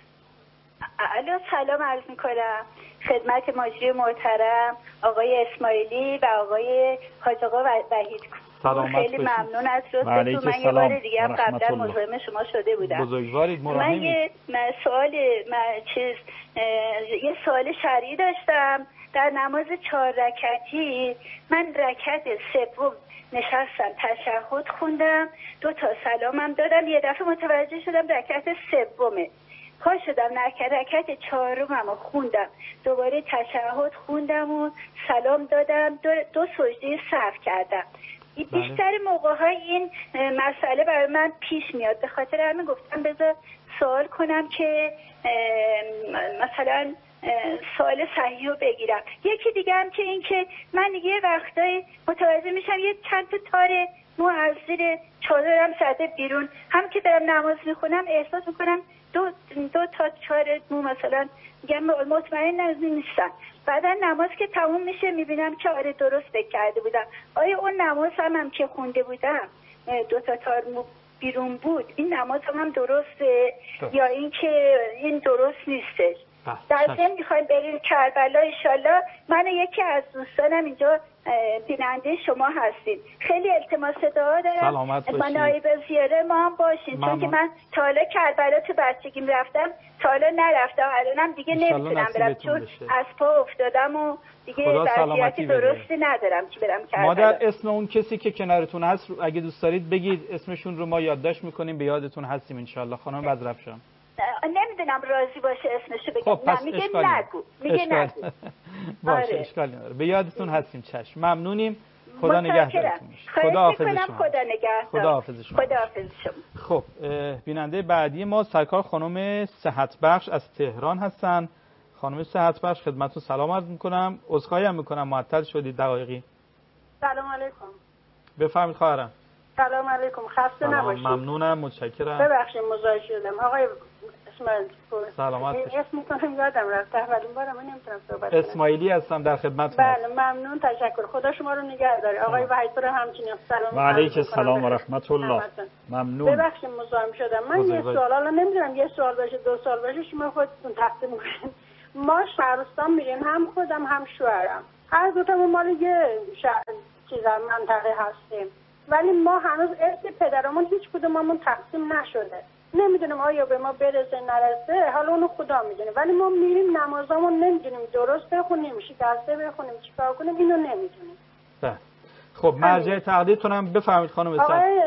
الو سلام عرض میکنم خدمت ماجری محترم آقای اسماعیلی و آقای حاج آقا وحید. خیلی ممنون از لطفتون. من یه بار دیگه هم قبلا مزاحم شما شده بودم. بزرگوارید. من یه سوال من چیز یه سوال شرعی داشتم. در نماز چهار رکعتی من رکعت سوم نشستم تشهد خوندم، دو تا سلامم دادم، یه دفعه متوجه شدم رکعت سومه، پا شدم رکعت چهارمم رو خوندم، دوباره تشهد خوندم و سلام دادم، دو, دو سجده سهو کردم. بیشتر موقع‌های این مسئله برای من پیش میاد، به خاطر همین گفتم بذار سوال کنم که مثلا سوال صحیح رو بگیرم. یکی دیگه هم که این که من یه وقتایی متوجه میشم یه چند تا تار مو از زیر چادرم زده بیرون، هم که دارم نماز میخونم احساس میکنم دو دو تا چهار مو مثلا میگم مطمئن نیستم، بعدا نماز که تموم میشه میبینم که آره درست فکر کرده بودم. آیا اون نماز هم, هم که خونده بودم دو تا تار مو بیرون بود، این نماز هم, هم درسته درست. یا این که این درست نیستش؟ در ضمن میخوایم بریم کربلا انشالله. من یکی از دوستانم اینجا بیننده شما هستید. خیلی التماس دعا دارم سلامت باشید. با نایب زیاره ما هم باشین، چون که من تا حالا کربلا تو بچگیم رفتم، تا حالا نرفتم، الانم دیگه نمیتونم برم چون از پا افتادم و دیگه وضعیت درستی ندارم که برم کربلا. مادر اسم اون کسی که کنارتون هست اگه دوست دارید بگید، اسمشون رو ما یادداشت میکنیم، به یادتون هستیم انشالله. خانم بدرفشان نمیدونم راضی باشه اسمشو بگم. خب نه میگه نگو، میگه نگو. باشه آره. اشکالی نداره، به یادتون هستیم. چشم، ممنونیم. خدا نگهدارتون. خدا حافظ شما. خدا نگهدار. خدا حافظ شما. خدا حافظ شما. خب بیننده بعدی ما سرکار خانم صحت بخش از تهران هستن. خانم صحت بخش خدمتتون سلام عرض میکنم. عذرخواهی هم میکنم معطل شدید دقایقی. سلام علیکم. بفرمایید خواهرم. سلام علیکم. خسته نباشید. ممنونم، متشکرم. ببخشید مزاحم شدم. آقای اسماعیلی سلامت باشید. اسمتون یادم رفت، اولین بارم نمیتونم صحبت کنم. اسماعیلی هستم، در خدمتتون. بله ممنون، تشکر. خدا شما رو نگه داره. آقای وحیدپور همچنین سلام. و علیک السلام و رحمت الله. ممنون. ببخشید مزاحم شدم. من یه سوال، حالا نمیدونم یه سوال باشه دو سوال باشه، شما خودتون تقسیم کنید. ما شهرستان میریم، هم خودم هم شوهرم، هر دو تامون مال یه شهر چیز منطقه هستیم، ولی ما هنوز ارث پدرمون هیچ کدوممون تقسیم نشده. نمیدونم آیا به ما برسه نرسه، حالا اونو خدا میدونه، ولی ما میریم نمازامون نمیدونیم درست بخونیم، شکسته بخونیم، چیکار کنیم اینو نمیدونیم. بله. خب مرجع تقدیرتون هم بفرمایید خانم اسد. آقای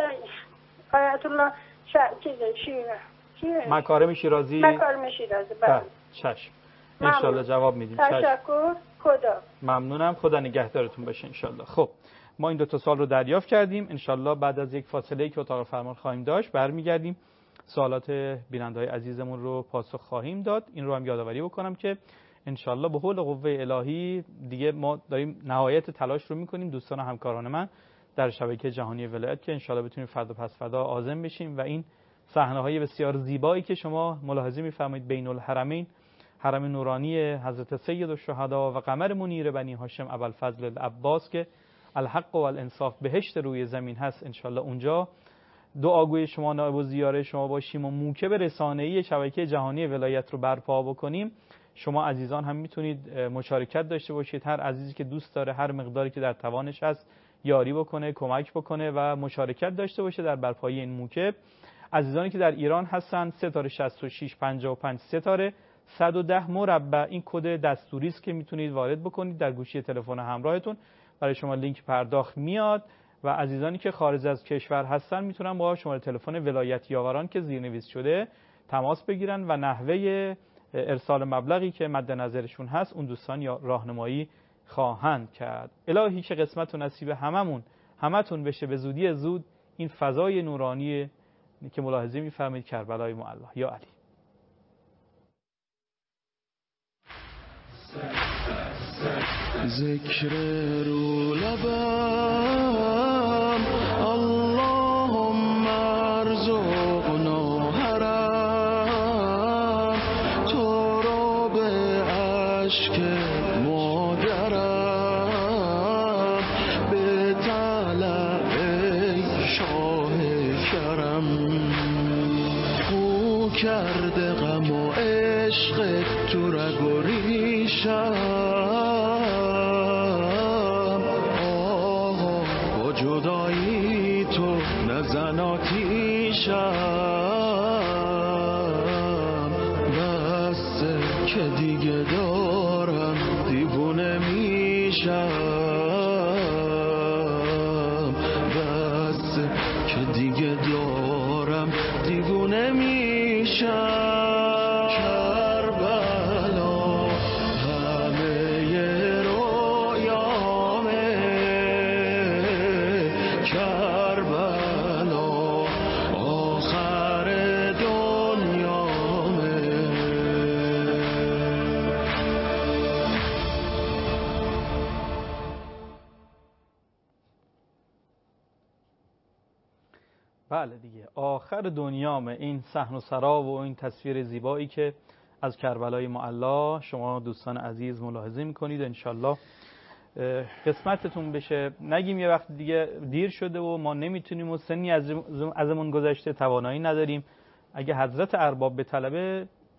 آیت الله ش... چیز شیرازی چیه؟ مکارم شیرازی. مکارم شیرازی. بله. چشم. ان شاءالله جواب میدیم. تشکر. خدا. ممنونم. خدا نگهدارتون باشه ان شاءالله. خب ما این دو تا سوال رو دریافت کردیم. ان شاءالله بعد از یک فاصله که اتاق فرمان خواهیم داشت برمیگردیم، سوالات بیننده‌های عزیزمون رو پاسخ خواهیم داد. این رو هم یادآوری بکنم که ان شاءالله به حول قوه الهی دیگه ما داریم نهایت تلاش رو میکنیم، دوستان و همکاران من در شبکه جهانی ولایت، که ان شاءالله بتونیم فردا پس فردا عازم بشیم و این صحنه‌های بسیار زیبایی که شما ملاحظه می‌فرمایید بین الحرمین، حرم نورانی حضرت سید الشهدا و قمر منیر بنی هاشم ابوالفضل العباس که الحق و الانصاف بهشت روی زمین هست، ان شاءالله اونجا دعاگوی شما نائب الزیاره شما باشیم و موکب رسانه‌ای شبکه جهانی ولایت رو برپا بکنیم. شما عزیزان هم میتونید مشارکت داشته باشید، هر عزیزی که دوست داره هر مقداری که در توانش هست یاری بکنه، کمک بکنه و مشارکت داشته باشه در برپایی این موکب. عزیزانی که در ایران هستن ستاره شصت و شش پنجاه و پنج ستاره صد و ده مربع این کد دستوری است که میتونید وارد بکنید در گوشی تلفن همراهتون، برای شما لینک پرداخت میاد. و عزیزانی که خارج از کشور هستن میتونن با شماره تلفن ولایت یاوران که زیرنویس شده تماس بگیرن و نحوه ارسال مبلغی که مد نظرشون هست اون دوستان یا راهنمایی خواهند کرد. الهی که قسمت و نصیب هممون همتون بشه به زودی زود این فضای نورانی که ملاحظه می‌فرمایید کربلای معلا. یا علی. ذکر رو لبم اللهم ارزقنا حرم تو رو به عشق مادرم به طلب شاه کرم خو کرده غم و عشق تو رگ و ریشم جدایی تو نزن آتیشم بس که دیگه دارم دیوونه میشم بس که دیگه دارم دیوونه میشم بله دیگه آخر دنیام این صحن و سرا و این تصویر زیبایی که از کربلای معلا شما دوستان عزیز ملاحظه میکنید. انشالله قسمتتون بشه، نگیم یه وقت دیگه دیر شده و ما نمیتونیم و سنی ازمون گذشته توانایی نداریم. اگه حضرت ارباب به طلبه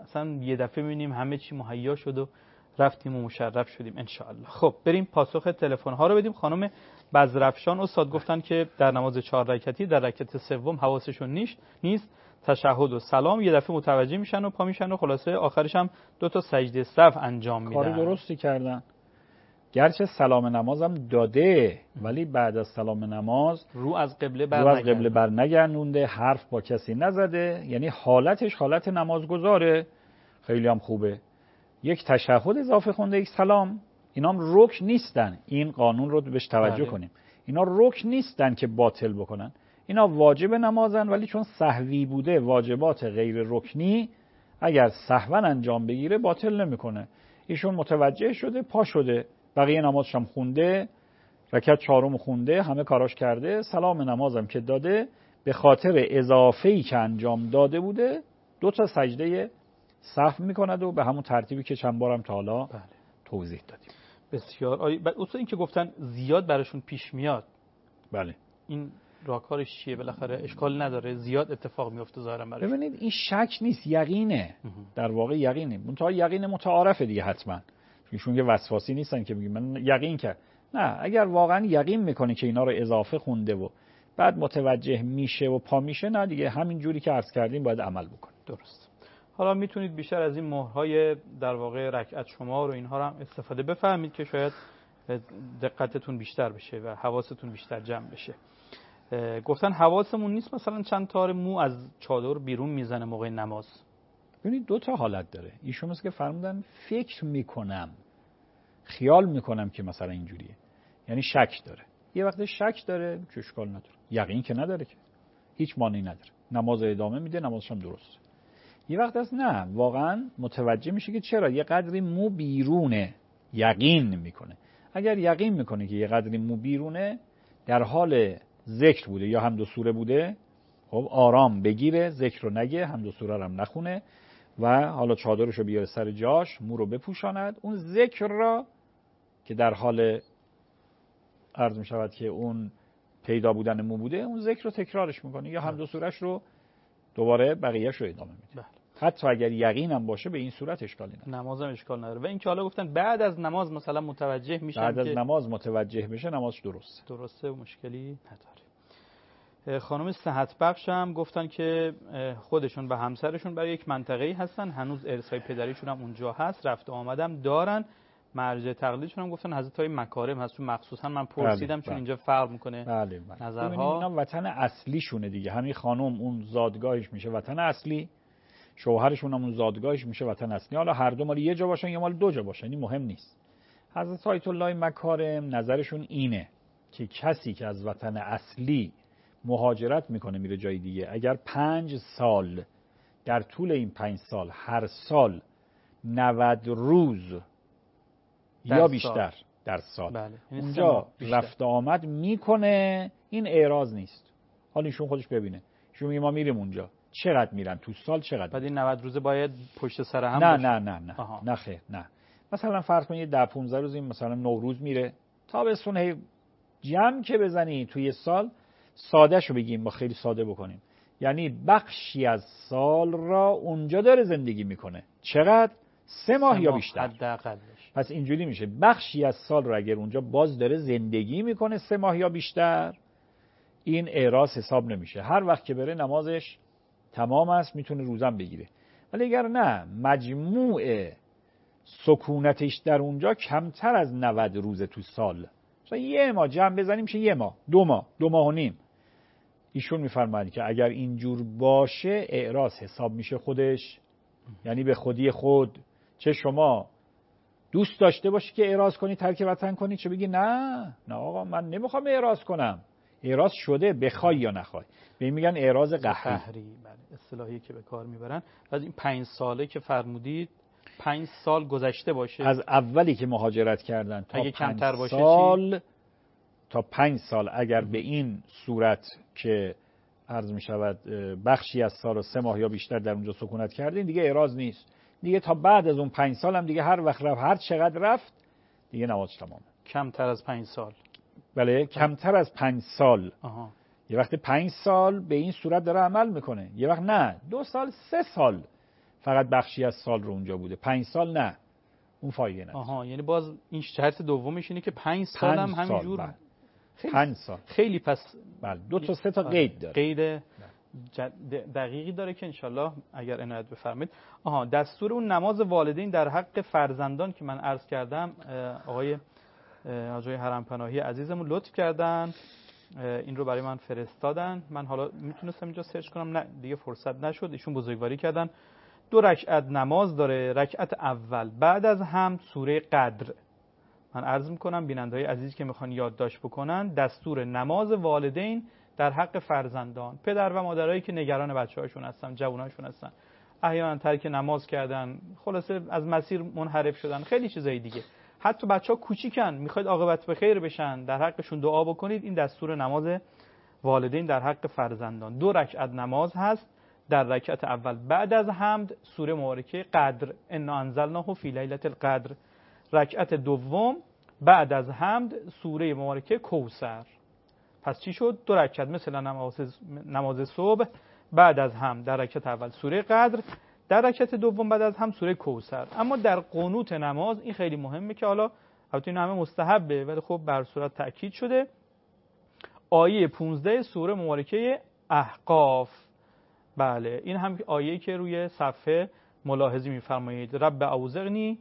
اصلا یه دفعه می‌بینیم همه چی مهیا شد و رفتیم و مشرف شدیم ان شاء الله. خب بریم پاسخ تلفن ها رو بدیم. خانم بزرفشان استاد گفتن که در نماز چهار رکعتی در رکعت سوم حواسشون نیست نیست تشهد و سلام یه دفعه متوجه میشن و پا میشن و خلاصه آخرش هم دو تا سجده سهو انجام میدن. کار درستی کردن. گرچه سلام نمازم داده ولی بعد از سلام نماز رو از قبله بر رو از قبله بر نگردونده، حرف با کسی نزده، یعنی حالتش حالت نمازگزاره. خیلی هم خوبه. یک تشهد اضافه خونده، یک سلام. اینا هم رکن نیستن. این قانون رو بهش توجه کنیم. اینا رکن نیستن که باطل بکنن. اینا واجب نمازن ولی چون سهوی بوده واجبات غیر رکنی اگر سهوا انجام بگیره باطل نمیکنه. ایشون متوجه شده، پا شده، بقیه نمازش هم خونده، رکعت چهارم خونده، همه کاراش کرده، سلام نمازم که داده، به خاطر اضافه‌ای که انجام داده بوده دو تا سجده سهو میکند و به همون ترتیبی که چند بارم تا حالا بله. توضیح دادیم. بسیار عالی. بعد اصلا این که گفتن زیاد براشون پیش میاد. بله. این راهکارش چیه؟ بالاخره اشکال نداره، زیاد اتفاق میفته ظاهرا براش. ببینید این شک نیست، یقینه. در واقع یقینه. منتها یقین متعارفه دیگه حتما. چون که وسواسی نیستن که میگن من یقین کرد. نه، اگر واقعا یقین میکنه که اینا رو اضافه خونده و بعد متوجه میشه و پا میشه، نه دیگه همین جوری که عرض کردیم باید عمل بکنه. درست. حالا میتونید بیشتر از این مهرهای در واقع رکعت شمار و اینها رو هم استفاده بفهمید که شاید دقتتون بیشتر بشه و حواستون بیشتر جمع بشه. گفتن حواسمون نیست مثلا چند تار مو از چادر بیرون میزنه موقع نماز. ببینید دو تا حالت داره. ایشون مثل که فرمودن فکر میکنم، خیال میکنم که مثلا اینجوریه، یعنی شک داره. یه وقت شک داره چه اشکال نداره، یقین که نداره که هیچ مانعی نداره، نماز ادامه میده، نمازش هم درسته. یه وقت از نه، واقعا متوجه میشه که چرا یه قدری مو بیرونه، یقین میکنه. اگر یقین میکنه که یه قدری مو بیرونه، در حال ذکر بوده یا حمد و سوره بوده، خب آرام بگیره، ذکر رو نگه، حمد و سوره رو هم نخونه و حالا چادرش رو بیاره سر جاش، مو رو بپوشاند، اون ذکر را که در حال عرض می شود که اون پیدا بودن مو بوده، اون ذکر رو تکرارش میکنه یا حمد و سورهش رو دوباره بقیه‌اش رو ادامه میده. بله. حتی اگر یقینم باشه به این صورت اشکالی نداره. نمازم اشکال نداره. و این که حالا گفتن بعد از نماز مثلا متوجه میشن بعد از که نماز متوجه بشه، نمازش درسته. درسته و مشکلی نداره. خانم صحت بخش هم گفتن که خودشون و همسرشون برای یک منطقه‌ای هستن، هنوز ارثای پدریشون هم اونجا هست، رفت و آمدم دارن. مرجع تقلیدشون هم گفتن حضرت های مکارم هست. چون مخصوصا من پرسیدم بله، چون بله. اینجا فرق میکنه بله بله. نظرها. اینا وطن اصلیشونه دیگه. همین خانم اون زادگاهش میشه وطن اصلی، شوهرشون هم اون زادگاهش میشه وطن اصلی. حالا هر دو مال یه جا باشن یا مال دو جا باشن این مهم نیست. حضرت آیت الله مکارم نظرشون اینه که کسی که از وطن اصلی مهاجرت میکنه میره جای دیگه، اگر پنج سال در طول این پنج سال هر سال نود روز یا بیشتر سال. در سال بله. اونجا رفت آمد میکنه، این اعراض نیست. حالا ایشون خودش ببینه، ایشون میگه ما میریم اونجا، چقدر میرن تو سال، چقدر بعد این نود روزه باید پشت سر هم نه باشه؟ نه نه نه آها. نه خیر نه. مثلا فرض کنید ده پانزده روز این مثلا نوروز میره، تابستون هی جمع که بزنی توی سال، ساده شو بگیم، با خیلی ساده بکنیم، یعنی بخشی از سال را اونجا داره زندگی میکنه. چقدر؟ سه ماه یا بیشتر حداقلش. پس اینجوری میشه بخشی از سال رو اگر اونجا باز داره زندگی میکنه سه ماه یا بیشتر، این اعراض حساب نمیشه. هر وقت که بره نمازش تمام است، میتونه روزم بگیره. ولی اگر نه، مجموع سکونتش در اونجا کمتر از نود روز تو سال، مثلا یه ماه جمع بزنیم میشه یه ماه، دو ماه، دو ماه و نیم. ایشون میفرمایند که اگر اینجور باشه اعراض حساب میشه خودش، یعنی به خودی خود. چه شما دوست داشته باشی که اعراض کنی، ترک وطن کنی، چه بگی نه نه آقا من نمیخوام اعراض کنم، اعراض شده بخوای یا نخوای. به این میگن اعراض قهری. بله، اصطلاحی که به کار میبرن. از این پنج ساله که فرمودید پنج سال گذشته باشه از اولی که مهاجرت کردن تا اگه پنج کمتر باشه سال چی؟ تا پنج سال اگر به این صورت که عرض می شود بخشی از سال و سه ماه یا بیشتر در اونجا سکونت کردین، دیگه اعراض نیست دیگه. تا بعد از اون پنج سال هم دیگه هر وقت رفت، هر چقدر رفت، دیگه نمازش تمامه. کمتر از پنج سال بله، کمتر از پنج سال. آها. یه وقت پنج سال به این صورت داره عمل میکنه، یه وقت نه، دو سال، سه سال. فقط بخشی از سال رو اونجا بوده، پنج سال نه، اون فایده نداره. آها، یعنی باز این شرط دومش اینه که پنج سال هم همینجور. خیلی پنج سال خیلی پس بله دو تا سه تا قید داره. قید دقیقی داره که انشالله اگر عنایت بفرمایید. آها، دستور اون نماز والدین در حق فرزندان که من عرض کردم، آقای آقای حرم پناهی عزیزمون لطف کردن این رو برای من فرستادن. من حالا میتونستم اینجا سرچ کنم، نه دیگه فرصت نشد. ایشون بزرگواری کردن. دو رکعت نماز داره. رکعت اول بعد از حمد سوره قدر. من عرض میکنم بیننده‌های عزیزی که میخوان یادداشت بکنن، دستور نماز والدین در حق فرزندان، پدر و مادرایی که نگران بچه‌هاشون هستن، جواناشون هستن، احیانا ترک نماز کردن، خلاصه از مسیر منحرف شدن، خیلی چیزای دیگه. حتی بچه‌ها کوچیکن، میخواید عاقبت به خیر بشن، در حقشون دعا بکنید. این دستور نماز والدین در حق فرزندان. دو رکعت نماز هست. در رکعت اول بعد از حمد سوره مبارکه قدر، انا انزلناه فی لیلة القدر. رکعت دوم بعد از حمد سوره مبارکه کوثر. پس چی شد؟ دو رکعت مثل نماز نماز صبح بعد از حمد در رکعت اول سوره قدر، در رکعت دوم بعد از حمد سوره کوثر. اما در قنوت نماز این خیلی مهمه که حالا البته این همه مستحبه ولی خب بر صورت تأکید شده. آیه پانزده سوره مبارکه احقاف. بله این هم آیه‌ای که روی صفحه ملاحظه می‌فرمایید. رب اوزعنی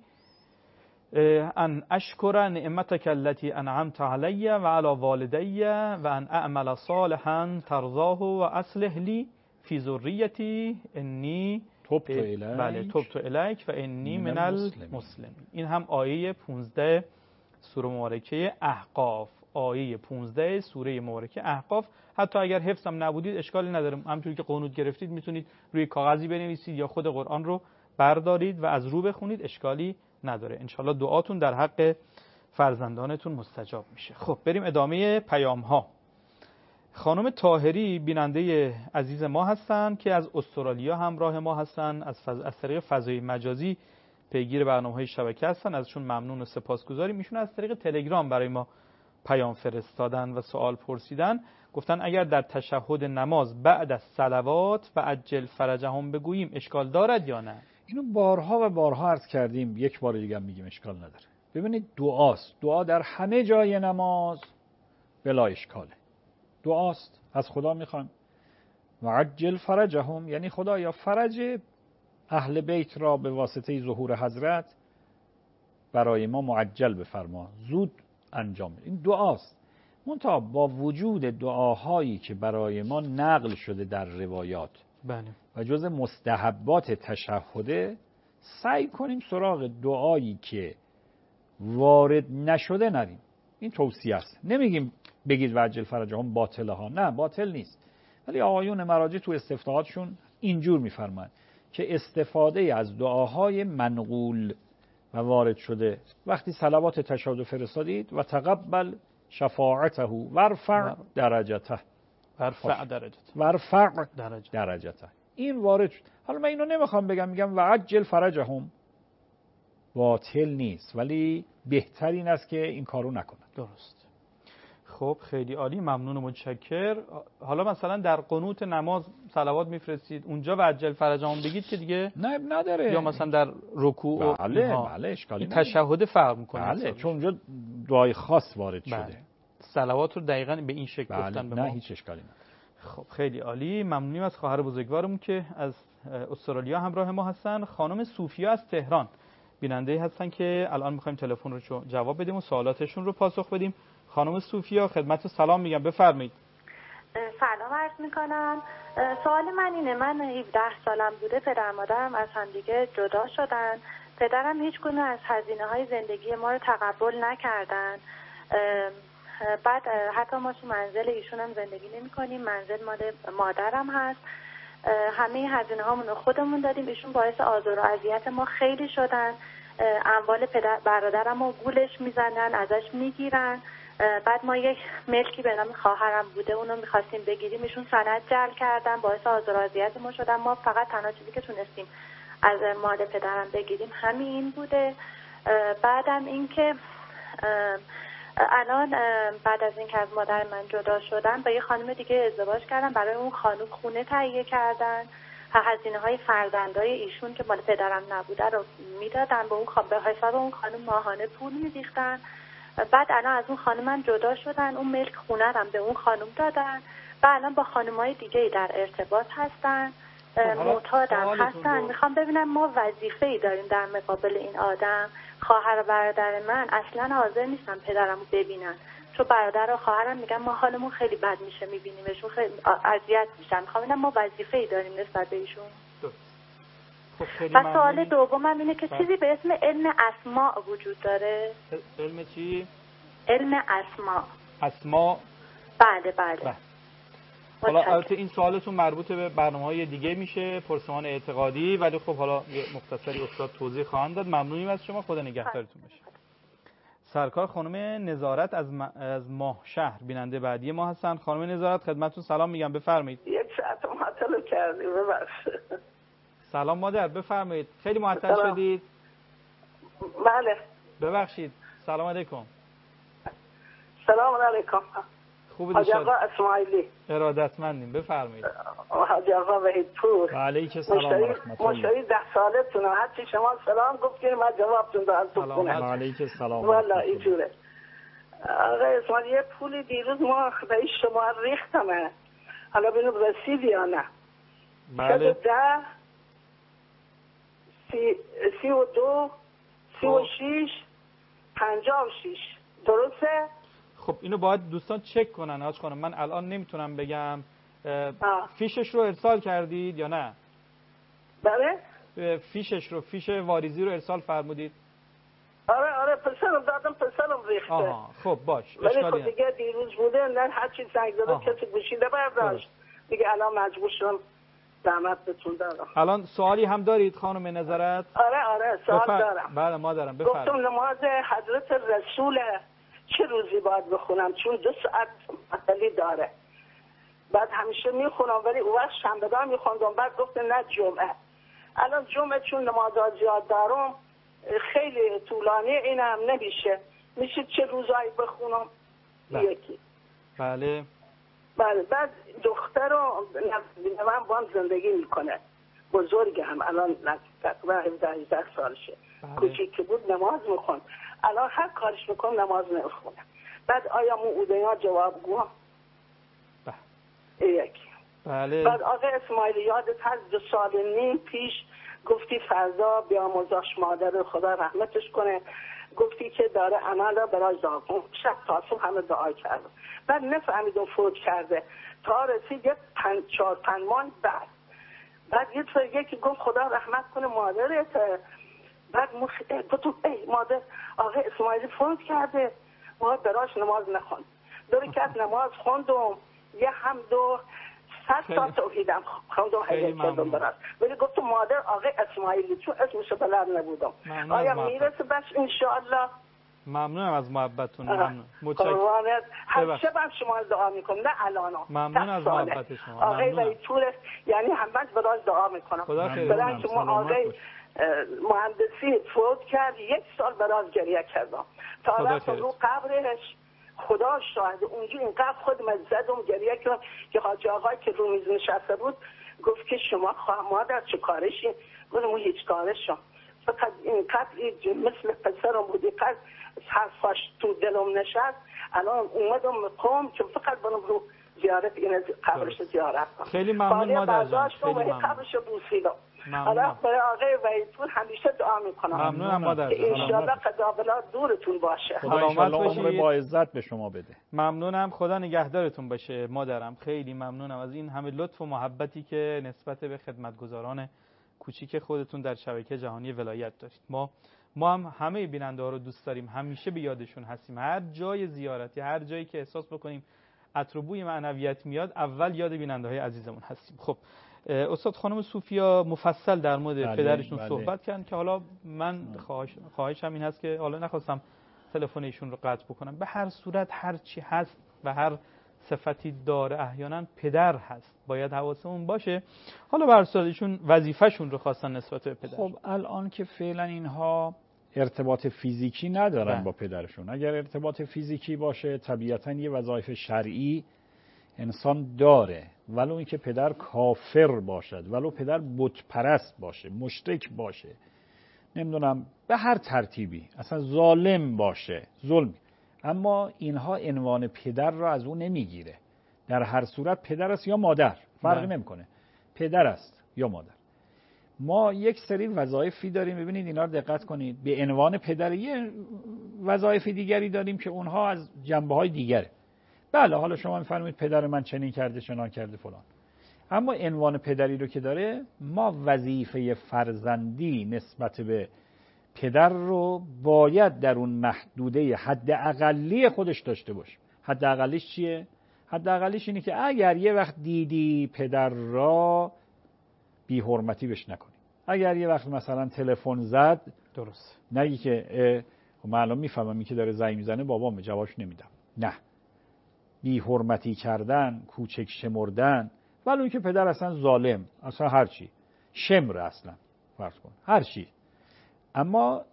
ان اشکر نعمتک التي انعمت علی و علی والدی و ان اعمل صالحا ترضاه و اصلح لی فی ذریتی انی تبت الیک. بله تبت الیک و انی من المسلمین. این هم آیه پانزده سوره مبارکه احقاف. آیه پانزده سوره مبارکه احقاف. حتی اگر حفظم نبودید اشکالی نداره، همونطوری که قنوت گرفتید میتونید روی کاغذی بنویسید یا خود قرآن رو بردارید و از رو بخونید، اشکالی نداره. انشالله دعاتون در حق فرزندانتون مستجاب میشه. خب بریم ادامه پیام ها. خانم طاهری بیننده عزیز ما هستن که از استرالیا همراه ما هستن، از, فض... از طریق فضای مجازی پیگیر برنامه‌های شبکه هستن. ازشون ممنون و سپاسگزاریم. ایشون از طریق تلگرام برای ما پیام فرستادن و سوال پرسیدن. گفتن اگر در تشهد نماز بعد از صلوات و عجل فرجهم بگوییم اشکال دارد یا نه؟ اینو بارها و بارها عرض کردیم، یک بار دیگه هم میگیم اشکال نداره. ببینید دعاست، دعا در همه جای نماز بلا اشکاله. دعاست، از خدا میخوان و عجل فرجهم، یعنی خدایا فرج اهل بیت را به واسطه ظهور حضرت برای ما معجل بفرما، زود انجام. این دعاست. منتها با وجود دعاهایی که برای ما نقل شده در روایات بله و جز مستحبات تشهده، سعی کنیم سراغ دعایی که وارد نشده نریم. این توصیه است. نمیگیم بگید وجل فرجهم باطله ها، نه باطل نیست، ولی آقایون مراجع تو استفتاحاتشون اینجور میفرمایند که استفاده از دعاهای منقول و وارد شده، وقتی صلوات تشهد فرستادید و تقبل شفاعته ورفع درجته ورفع درجته ورفع درجته درجته این وارد شد. حالا من اینو نمیخوام بگم، میگم و عجل فرجهم باطل نیست، ولی بهترین است که این کارو نکنن. درست. خب خیلی عالی، ممنون و متشکر. حالا مثلا در قنوت نماز صلوات میفرستید، اونجا و عجل فرجهم بگید که دیگه نه نداره، یا مثلا در رکوع بله بله اشکالی نداره. تشهد فرق میکنه. بله چون اونجا دعای خاص وارد شده. بله. صلوات رو دقیقاً به این شکل بله. گفتن به نه ما. هیچ اشکالی نداره. خب خیلی عالی، ممنونیم از خواهر بزرگوارمون که از استرالیا همراه ما هستن. خانم صوفیا از تهران بیننده هستن که الان می‌خوایم تلفن رو جواب بدیم و سوالاتشون رو پاسخ بدیم. خانم صوفیا خدمت سلام میگم، بفرمایید. سلام عرض میکنم. سوال من اینه، من هفده سالم بوده پدر مادرم از هم دیگه جدا شدن. پدرم هیچ گونه از هزینه‌های زندگی ما رو تقبل نکردن. بعد حتی ما تو منزل ایشون هم زندگی نمی کنیم، منزل مال مادرم هست. همه هزینه هامون رو خودمون دادیم. ایشون باعث آزار و اذیت ما خیلی شدن. اموال پدر برادرم رو گولش میزنن، ازش میگیرن. بعد ما یک ملکی به نام خواهرم بوده، اونو میخواستیم بگیریم، ایشون سند جعل کردن، باعث آزار و اذیت ما شدن. ما فقط تنها چیزی که تونستیم از مال پدرم بگیریم همین بوده. بعدم این که الان بعد از اینکه از مادر من جدا شدم با یه خانم دیگه ازدواج کردم، برای اون خانم خونه تهیه کردن. هزینه های فرزندای ایشون که مال پدرم نبوده رو میدادن به اون خانم، به حساب اون خانم ماهانه پول میریختن. بعد الان از اون خانم من جدا شدن، اون ملک خونه رو به اون خانم دادن و الان با خانم‌های دیگه‌ای در ارتباط هستن، معتادم هستن. میخوام ببینم ما وظیفه‌ای داریم در مقابل این آدم. خواهر و برادر من اصلا حاضر نیستن پدرمو ببینن، چون برادر و خواهرم میگن ما حالمون خیلی بد میشه میبینیمشون، خیلی اذیت میشن. میخوام ببینم ما وظیفه‌ای داریم نسبت به ایشون. و سوال دومم اینه که چیزی به اسم علم اسماء وجود داره؟ علم چی؟ علم اسماء. اسماء؟ بله بله, بله. حالا البته این سوالتون مربوط به برنامه‌های دیگه میشه، پرسمان اعتقادی، ولی خب حالا یه مختصری استاد توضیح خواهند داد. ممنونیم از شما، خدا نگهدارتون باشه. سرکار خانم نظارت از م... از ماه شهر بیننده بعدی ما هستن. خانم نظارت خدمتتون سلام میگم، بفرمایید. یک ساعت معطل کردی، ببخشید. سلام مادر، بفرمایید. خیلی معطل شدید. بله ببخشید. سلام علیکم. سلام علیکم. خوبید حاج آقا اسماعیلی. ارادتمندیم، بفرمایید. حاج آقا وحیدپور. و علیک سلام و رحمت الله. مشتری ده سالتونه، هرچی شما سلام گفتین من جوابتون دادم تو خونه. و علیک سلام. والله اینجوره. آقا اسماعیلی یه پولی دیروز ما به شما ریختمه، حالا ببینم رسید یا نه. بله. ده سی, سی و دو سی و شیش پنجاه و شیش درسته؟ خب اینو باید دوستان چک کنن حاج خانم، من الان نمیتونم بگم. فیشش رو ارسال کردید یا نه؟ بله؟ فیشش رو، فیش واریزی رو ارسال فرمودید؟ آره آره پسرم دادم، پسرم ریخته. آها خب باش، ولی خب دیگه دیروز بوده، نه هر چی زنگ زدم کسی گوشیده برداشت دیگه، الان مجبور شدم زحمت بهتون دادم. الان سوالی هم دارید خانم نظارت؟ آره آره سوال بفر... دارم. بله ما دارم، بفرمایید. گفتم نماز حضرت رسول چه روزی باید بخونم، چون دو ساعت معطلی داره. بعد همیشه میخونم ولی اون وقت شنبه‌ها میخوندم، بعد گفتم نه جمعه. الان جمعه چون نمازها زیاد دارم خیلی طولانی، اینم نمیشه. میشه چه روزایی بخونم؟ بله. یکی. بله. بله. بعد دختر رو من با هم زندگی میکنه، بزرگ هم الان تقریبا هفده هجده سالشه. بله. کوچیک که بود نماز میخوند، الان هر کارش میکنم نماز نمیخونه. بعد آیا مو اودیا جوابگو؟ بله. یکی. بله. بعد آقا اسماعیلی یادت هست دو سال نیم پیش گفتی فردا بیامرزاش مادر خدا رحمتش کنه، گفتی که داره عمل را برای دعا کن. شب تا صبح همه دعا کرد، بعد نفهمیدم فوت کرده تا رسید یک پنج چهار پنج ماه بعد. بعد یه طور یکی گفت خدا رحمت کنه مادرت. بعد مخ... گفتم ای مادر آقا اسماعیلی فوت کرده، ما براش نماز نخوند. دو رکعت نماز خوندم، یه حمد و صد تا توحیدم خوندم، خیلی کردم براش. ولی گفتم مادر آقا اسماعیلی، چون اسمش بلد نبودم. آیا میرسه بس ان شاء الله؟ ممنونم از محبتتون. ممنون. متشکرم. همیشه من شما دعا میکنم، نه الان. ممنون از محبت شما. آقای وحیدپور یعنی همش براش دعا میکنم. خدا خیر. برای شما آقای مهندسی فوت کرد، یک سال براش گریه کردم. تا رفتم رو قبرش، خدا شاهد اونجا اینقدر خودم زدم گریه کردم که حاج آقایی که رو میز نشسته بود گفت که شما خواه مادر چه کارشی؟ گفتم اون هیچ کارشم، فقط اینقدر مثل پسرم بود، اینقدر حرفاش تو دلم نشست. الان اومدم قوم که فقط برم رو زیارت این قبرش زیارت کنم. خیلی ممنون مادر جان. خیلی ممنون. قبرش بوسیدم. حالا برای آقای وحیدپور همیشه دعا میکنم. ممنونم مادر جان. ان شاء الله قضا بلا دورتون باشه. خدا ان شاء الله عمر با عزت به شما بده. ممنونم، خدا نگهدارتون باشه مادرم. خیلی ممنونم از این همه لطف و محبتی که نسبت به خدمتگزاران کوچیک خودتون در شبکه جهانی ولایت دارید. ما ما هم همه بیننده ها رو دوست داریم، همیشه به یادشون هستیم. هر جای زیارتی، هر جایی که احساس بکنیم عطر و بوی معنویت میاد، اول یاد بیننده های عزیزمون هستیم. خب استاد خانم صوفیا مفصل در مورد بله، پدرشون بله. صحبت کردن که حالا من خواهش خواهشم این هست که حالا نخواستم تلفن ایشون رو قطع بکنم. به هر صورت هر چی هست و هر صفتی داره احیانا پدر هست، باید حواسمون باشه. حالا به هر صورت ایشون وظیفه‌شون رو خواستن نسبت به پدر. خب الان که فعلا اینها ارتباط فیزیکی ندارن ده. با پدرشون. اگر ارتباط فیزیکی باشه طبیعتاً یه وظایف شرعی انسان داره ولو اینکه پدر کافر باشد، ولو پدر بت پرست باشه، مشرک باشه، نمیدونم به هر ترتیبی اصلا ظالم باشه، ظلم، اما اینها عنوان پدر را از اون نمیگیره. در هر صورت پدر است یا مادر، فرقی نمیکنه، پدر است یا مادر. ما یک سری وظایفی داریم، ببینید اینا رو دقت کنید، به عنوان پدر. یه وظایف دیگری داریم که اونها از جنبه‌های دیگره. بله حالا شما می‌فرمایید پدر من چنین کرده چنان کرده فلان، اما عنوان پدری رو که داره، ما وظیفه فرزندی نسبت به پدر رو باید در اون محدوده حد اقلی خودش داشته باشیم. حد اقلیش چیه؟ حد اقلیش اینه که اگر یه وقت دیدی پدر را بی حرمتی بهش نکنی. اگر یه وقت مثلا تلفن زد، درست نگی که من الان میفهمم این که داره زنگ میزنه بابام جوابش نمیدم. نه، بی حرمتی کردن، کوچک شمردن، ولو که پدر اصلا ظالم، اصلا هر چی شمر، اصلا فرض کن هر چی، اما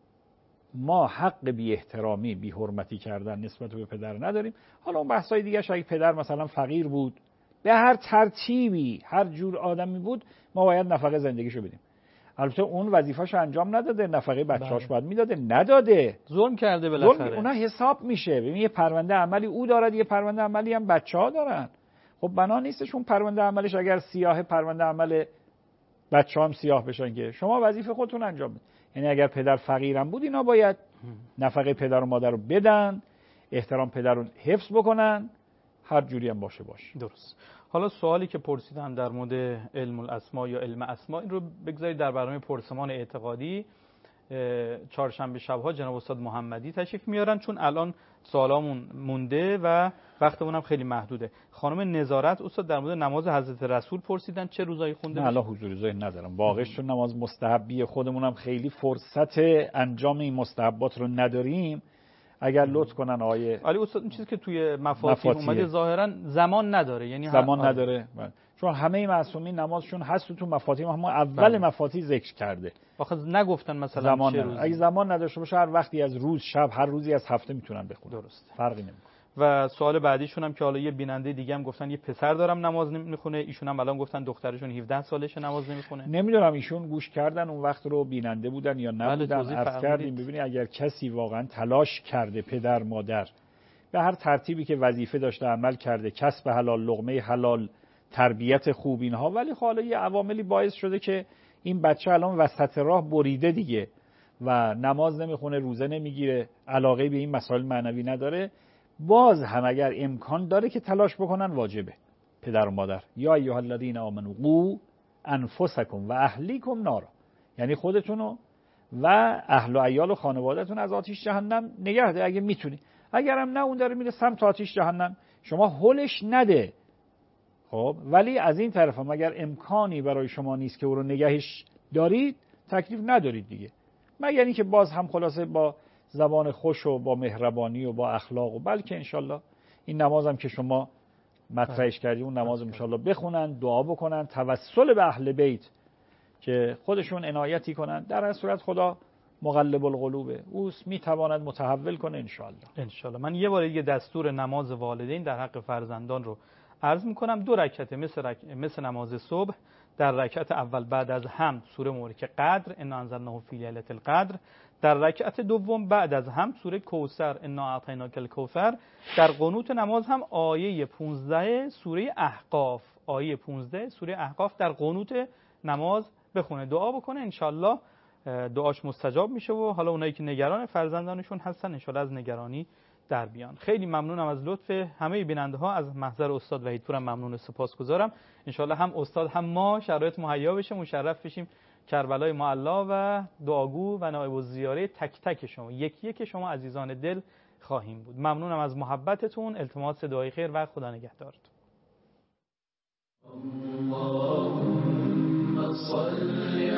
ما حق بی احترامی، بی حرمتی کردن نسبت به پدر نداریم. حالا اون بحثای دیگه اگه پدر مثلا فقیر بود، به هر ترتیبی، هر جور آدمی بود، ما باید نفقه زندگیشو بدیم. البته اون وظیفه‌شو انجام نداده، نفقه بچه‌اش باید میداده، نداده، ظلم کرده بالاخره. ظلم، اونها حساب میشه. ببین یه پرونده عملی او دارد، یه پرونده عملی هم بچه‌ها دارن. خب بنا نیستش اون پرونده عملش اگر سیاه، پرونده عمل بچه‌ها هم سیاه بشن که شما وظیفه خودتون انجام بدید. یعنی اگر پدر فقیرم بود، اینا باید نفقه پدر و مادر رو بدن، احترام پدر رو حفظ بکنن، هر جوری هم باشه باشه. درست. حالا سوالی که پرسیدم در مورد علم الاسماء یا علم اسماء، این رو بگذارید در برنامه پرسمان اعتقادی چهارشنبه شب‌ها جناب استاد محمدی تشریف میارن، چون الان سوالامون مونده و وقتمون هم خیلی محدوده. خانم نظارت استاد در مورد نماز حضرت رسول پرسیدن چه روزایی خونده نه الان حضور ذهن ندارم واقعش، چون نماز مستحبی خودمون هم خیلی فرصت انجام این مستحبات رو نداریم. اگر لطف کنن آیه علی استاد، این چیزی که توی مفاتیح اومده ظاهرا زمان نداره، یعنی زمان آه. نداره من. چون همه معصومین نمازشون هست تو مفاتیح، هم اول بله. مفاتیح ذکر کرده. آخه نگفتن مثلا زمان چه روزی. اگه زمان نداشته باشه هر وقتی از روز، شب، هر روزی از هفته میتونن بخونن. درسته. فرقی نمیکنه. و سوال بعدیشون هم که حالا یه بیننده دیگه هم گفتن یه پسر دارم نماز نمیخونه، ایشون هم الان گفتن دخترشون هفده سالشه نماز نمیخونه. نمیدونم ایشون گوش کردن اون وقت رو، بیننده بودن یا نبودن. عرض کردیم ببینید اگر کسی واقعا تلاش کرده، پدر مادر به هر ترتیبی که وظیفه داشته عمل کرده، کسب حلال، لقمه حلال، تربیت خوب، اینها، ولی حالا یه عواملی باعث شده که این بچه الان وسط راه بریده دیگه و نماز نمیخونه، روزه نمیگیره، علاقه به این مسائل معنوی نداره، باز هم اگر امکان داره که تلاش بکنن، واجبه. پدر و مادر، یا ایها الذین آمنوا قوا انفسکم و اهلیکم نارا، یعنی خودتونو و اهل و عیال و خانوادهتون از آتش جهنم نگه دار اگه میتونی. اگرم نه اون داره میره سمت آتش جهنم، شما هولش نده. خب ولی از این طرف هم اگر امکانی برای شما نیست که او رو نگهش دارید، تکلیف ندارید دیگه، مگر اینکه باز هم خلاصه با زبان خوش و با مهربانی و با اخلاق، و بلکه انشالله این نمازم که شما مطرحش کردی، اون نماز انشالله بخونن، دعا بکنن، توسل به اهل بیت که خودشون عنایتی کنن. در هر صورت خدا مقلب القلوبه، اوست، میتواند متحول کنه انشالله. انشالله. من یه بار دیگه دستور نماز والدین در حق فرزندان رو عرض میکنم. دو رکعته مثل, رک... مثل نماز صبح. در رکعت اول بعد از حمد سوره مبارکه قدر، انا انزلناه فی لیلة القدر. در رکعت دوم بعد از حمد سوره کوثر، انا اعطیناک الکوثر. در قنوت نماز هم آیه پانزده سوره احقاف، آیه پانزده سوره احقاف در قنوت نماز بخونه، دعا بکنه، انشالله دعاش مستجاب میشه و حالا اونایی که نگران فرزندانشون هستن انشالله از نگرانی در بیان. خیلی ممنونم از لطف همه بیننده ها. از محضر استاد وحیدپورم ممنون و سپاسگزارم. انشالله هم استاد هم ما شرایط مهیا بشه، مشرف بشیم کربلای معلا و دعاگو و نائب الزیاره تک تک شما، یکی یک شما عزیزان دل خواهیم بود. ممنونم از محبتتون. التماس دعای خیر و خدا نگهدارتون. اللهم صل